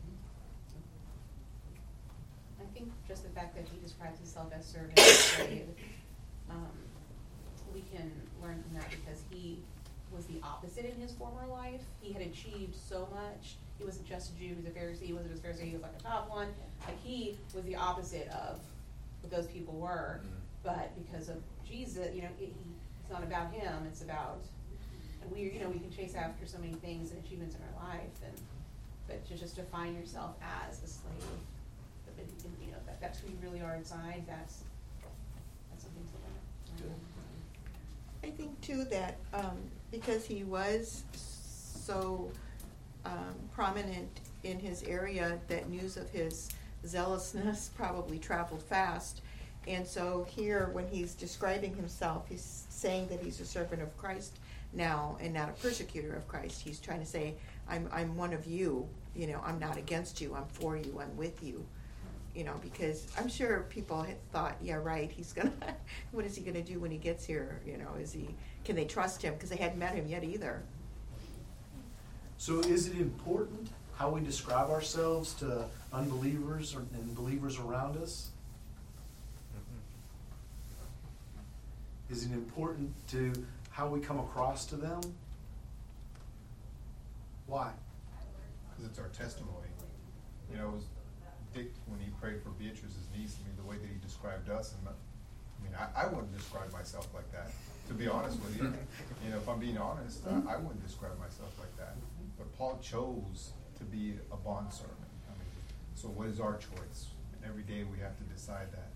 I think just the fact that he describes himself as servant and slave, um, we can learn from that because he was the opposite in his former life. He had achieved so much. He wasn't just a Jew, he was a Pharisee. He wasn't just a Pharisee, he was like a top one. Like he was the opposite of what those people were. Mm-hmm. But because of Jesus, you know, it, he, it's not about him, it's about, and we, you know, we can chase after so many things and achievements in our life, and but to just define yourself as a slave, but, you know, that, that's who you really are inside, that's, that's something to learn. I think too that um, because he was so um, prominent in his area, that news of his zealousness probably traveled fast. And so here, when he's describing himself, he's saying that he's a servant of Christ now and not a persecutor of Christ. He's trying to say, I'm I'm one of you. You know, I'm not against you. I'm for you. I'm with you. You know, because I'm sure people had thought, yeah, right, he's gonna, what is he gonna do when he gets here? You know, is he, can they trust him? Because they hadn't met him yet either. So is it important how we describe ourselves to unbelievers or, and believers around us? Is it important to how we come across to them? Why? Because it's our testimony. You know, it was Dick, when he prayed for Beatrice's niece, I mean, the way that he described us, and I mean, I, I wouldn't describe myself like that, to be honest with you. You know, if I'm being honest, I, I wouldn't describe myself like that. But Paul chose to be a bondservant. I mean, so what is our choice? And every day we have to decide that.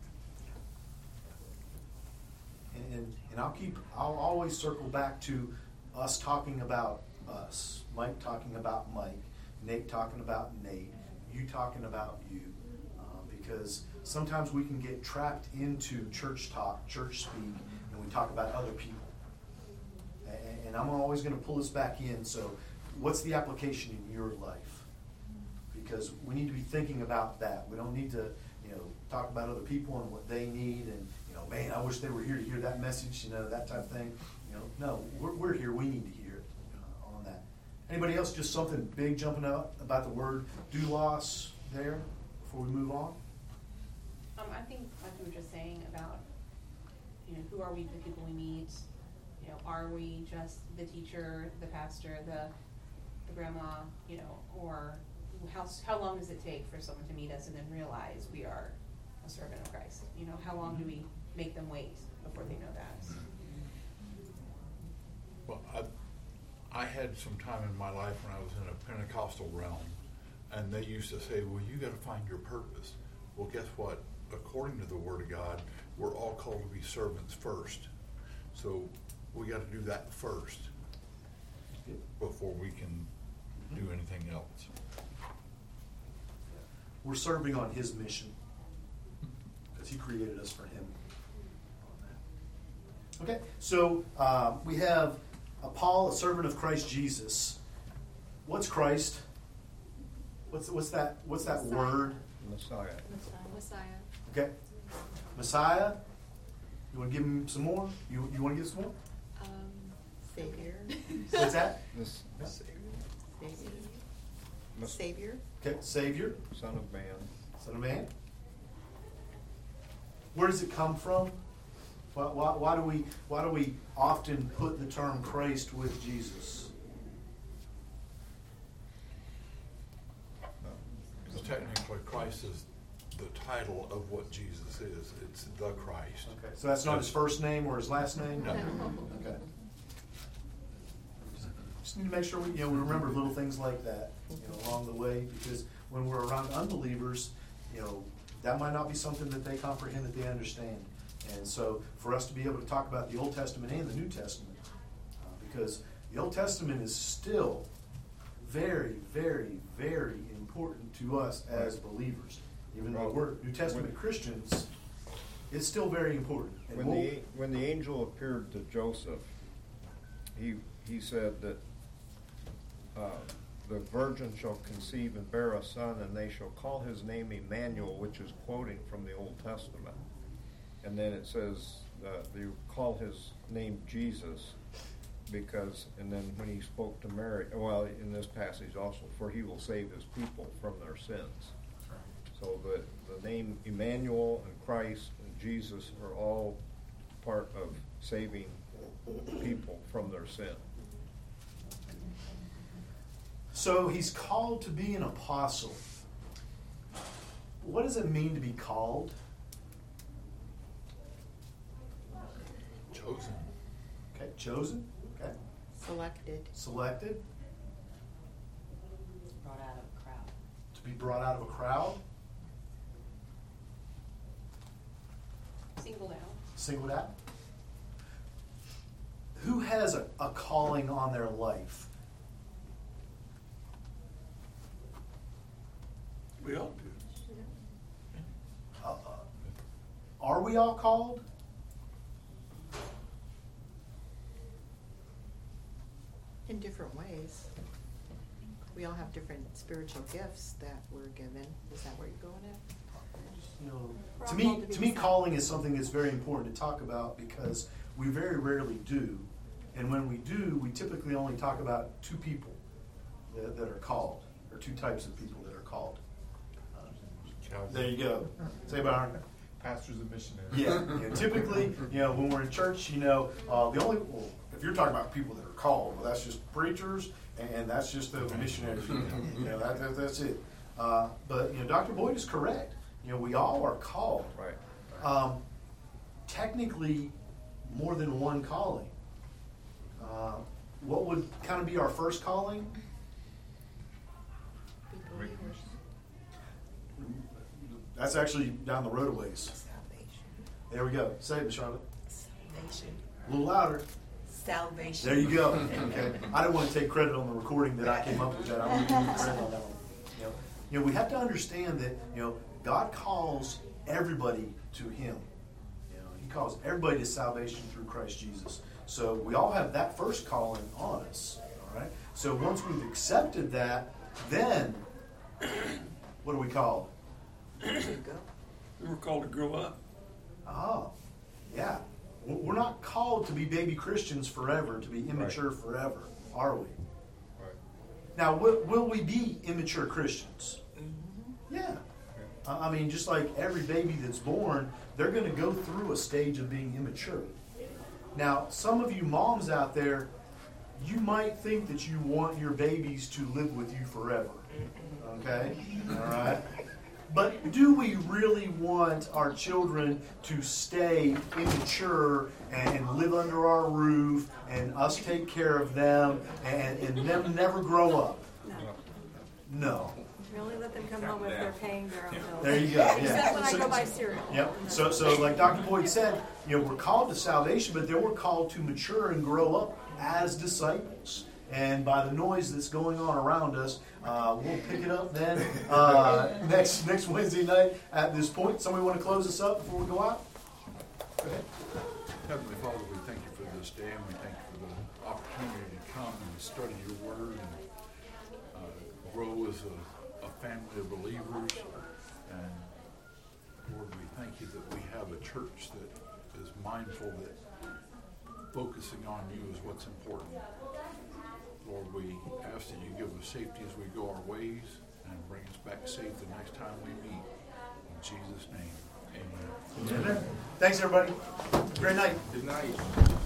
And, and, and I'll keep, I'll always circle back to us talking about us. Mike talking about Mike. Nate talking about Nate. You talking about you. Uh, because sometimes we can get trapped into church talk, church speak, and we talk about other people. And, and I'm always going to pull us back in. So what's the application in your life? Because we need to be thinking about that. We don't need to, you know, talk about other people and what they need and, you know, man, I wish they were here to hear that message, you know, that type of thing. You know, no, we're, we're here. We need to hear it uh, on that. Anybody else, just something big jumping out about the word doulos there before we move on? Um, I think, like we were just saying about, you know, who are we, the people we meet? You know, are we just the teacher, the pastor, the the grandma, you know, or how how long does it take for someone to meet us and then realize we are a servant of Christ? You know, how long do we make them wait before they know that. Well, I, I had some time in my life when I was in a Pentecostal realm, and they used to say, well, you got to find your purpose. Well, guess what? According to the Word of God, we're all called to be servants first. So we got to do that first before we can do anything else. We're serving on His mission because He created us for Him. Okay, so uh, we have uh, Paul, a servant of Christ Jesus. What's Christ? What's what's that? What's that Messiah. word? Messiah. Messiah. Okay, Messiah. You want to give him some more? You you want to give some more? Um, Savior. What's that? This Savior. Savior. Okay, Savior. Son of Man. Son of Man. Where does it come from? Why, why, why do we why do we often put the term Christ with Jesus? Because technically, Christ is the title of what Jesus is. It's the Christ. Okay, so that's not his first name or his last name? No. Okay. Just need to make sure we, you know, we remember little things like that, you know, along the way, because when we're around unbelievers, you know, that might not be something that they comprehend, that they understand. And so for us to be able to talk about the Old Testament and the New Testament, uh, because the Old Testament is still very, very, very important to us as believers. Even though we're New Testament Christians, it's still very important. And When we'll, the when the angel appeared to Joseph, he he said that uh, the virgin shall conceive and bear a son, and they shall call his name Emmanuel, which is quoting from the Old Testament. And then it says uh, they call his name Jesus, because, and then when he spoke to Mary, well, in this passage also, for he will save his people from their sins. So the, the name Emmanuel and Christ and Jesus are all part of saving people from their sin. So he's called to be an apostle. What does it mean to be called? Chosen. Okay, chosen. Okay. Selected. Selected. Brought out of a crowd. To be brought out of a crowd. Singled out. Singled out. Who has a, a calling on their life? We all do. Uh, are we all called? In different ways. We all have different spiritual gifts that we're given. Is that where you're going at? You know, We're to all me, called to be to me, disciples. calling is something that's very important to talk about, because we very rarely do, and when we do, we typically only talk about two people that, that are called, or two types of people that are called. Uh, there you go. Say, Byron. Pastors and missionaries. Yeah. Yeah. Typically, you know, when we're in church, you know, uh, the only well, if you're talking about people that are called, well, that's just preachers, and, and that's just the missionaries. You know, that, that, that's it. Uh, but you know, Doctor Boyd is correct. You know, we all are called. Right. Um, technically, more than one calling. Uh, what would kind of be our first calling? That's actually down the road a ways. There we go. Say it, Charlotte. Salvation. A little louder. Salvation. There you go. Okay. I didn't want to take credit on the recording that I came up with that. I want to give you credit on that one. You know, you know, we have to understand that, you know, God calls everybody to Him. You know, He calls everybody to salvation through Christ Jesus. So we all have that first calling on us. All right. So once we've accepted that, then what are we called? We're called to grow up. Oh, yeah. We're not called to be baby Christians forever, to be immature forever, are we? Right. Now, will, will we be immature Christians? Yeah. Uh, I mean, just like every baby that's born, they're going to go through a stage of being immature. Now, some of you moms out there, you might think that you want your babies to live with you forever. Okay? All right? But do we really want our children to stay immature and, and live under our roof and us take care of them and, and them never grow up? No. We only let them come home if they're paying their own bills. There you go. Yeah. Except when I So- go buy cereal. Yep. So, so like Doctor Boyd said, you know, we're called to salvation, but then we're called to mature and grow up as disciples. And by the noise that's going on around us, uh, we'll pick it up then uh, next next Wednesday night at this point. Somebody want to close us up before we go out? Go ahead. Heavenly Father, we thank you for this day, and we thank you for the opportunity to come and study your word and uh, grow as a, a family of believers. And Lord, we thank you that we have a church that is mindful that focusing on you is what's important. Lord, we ask that you give us safety as we go our ways and bring us back safe the next time we meet. In Jesus' name, amen. Amen. Thanks, everybody. Great night. Good night.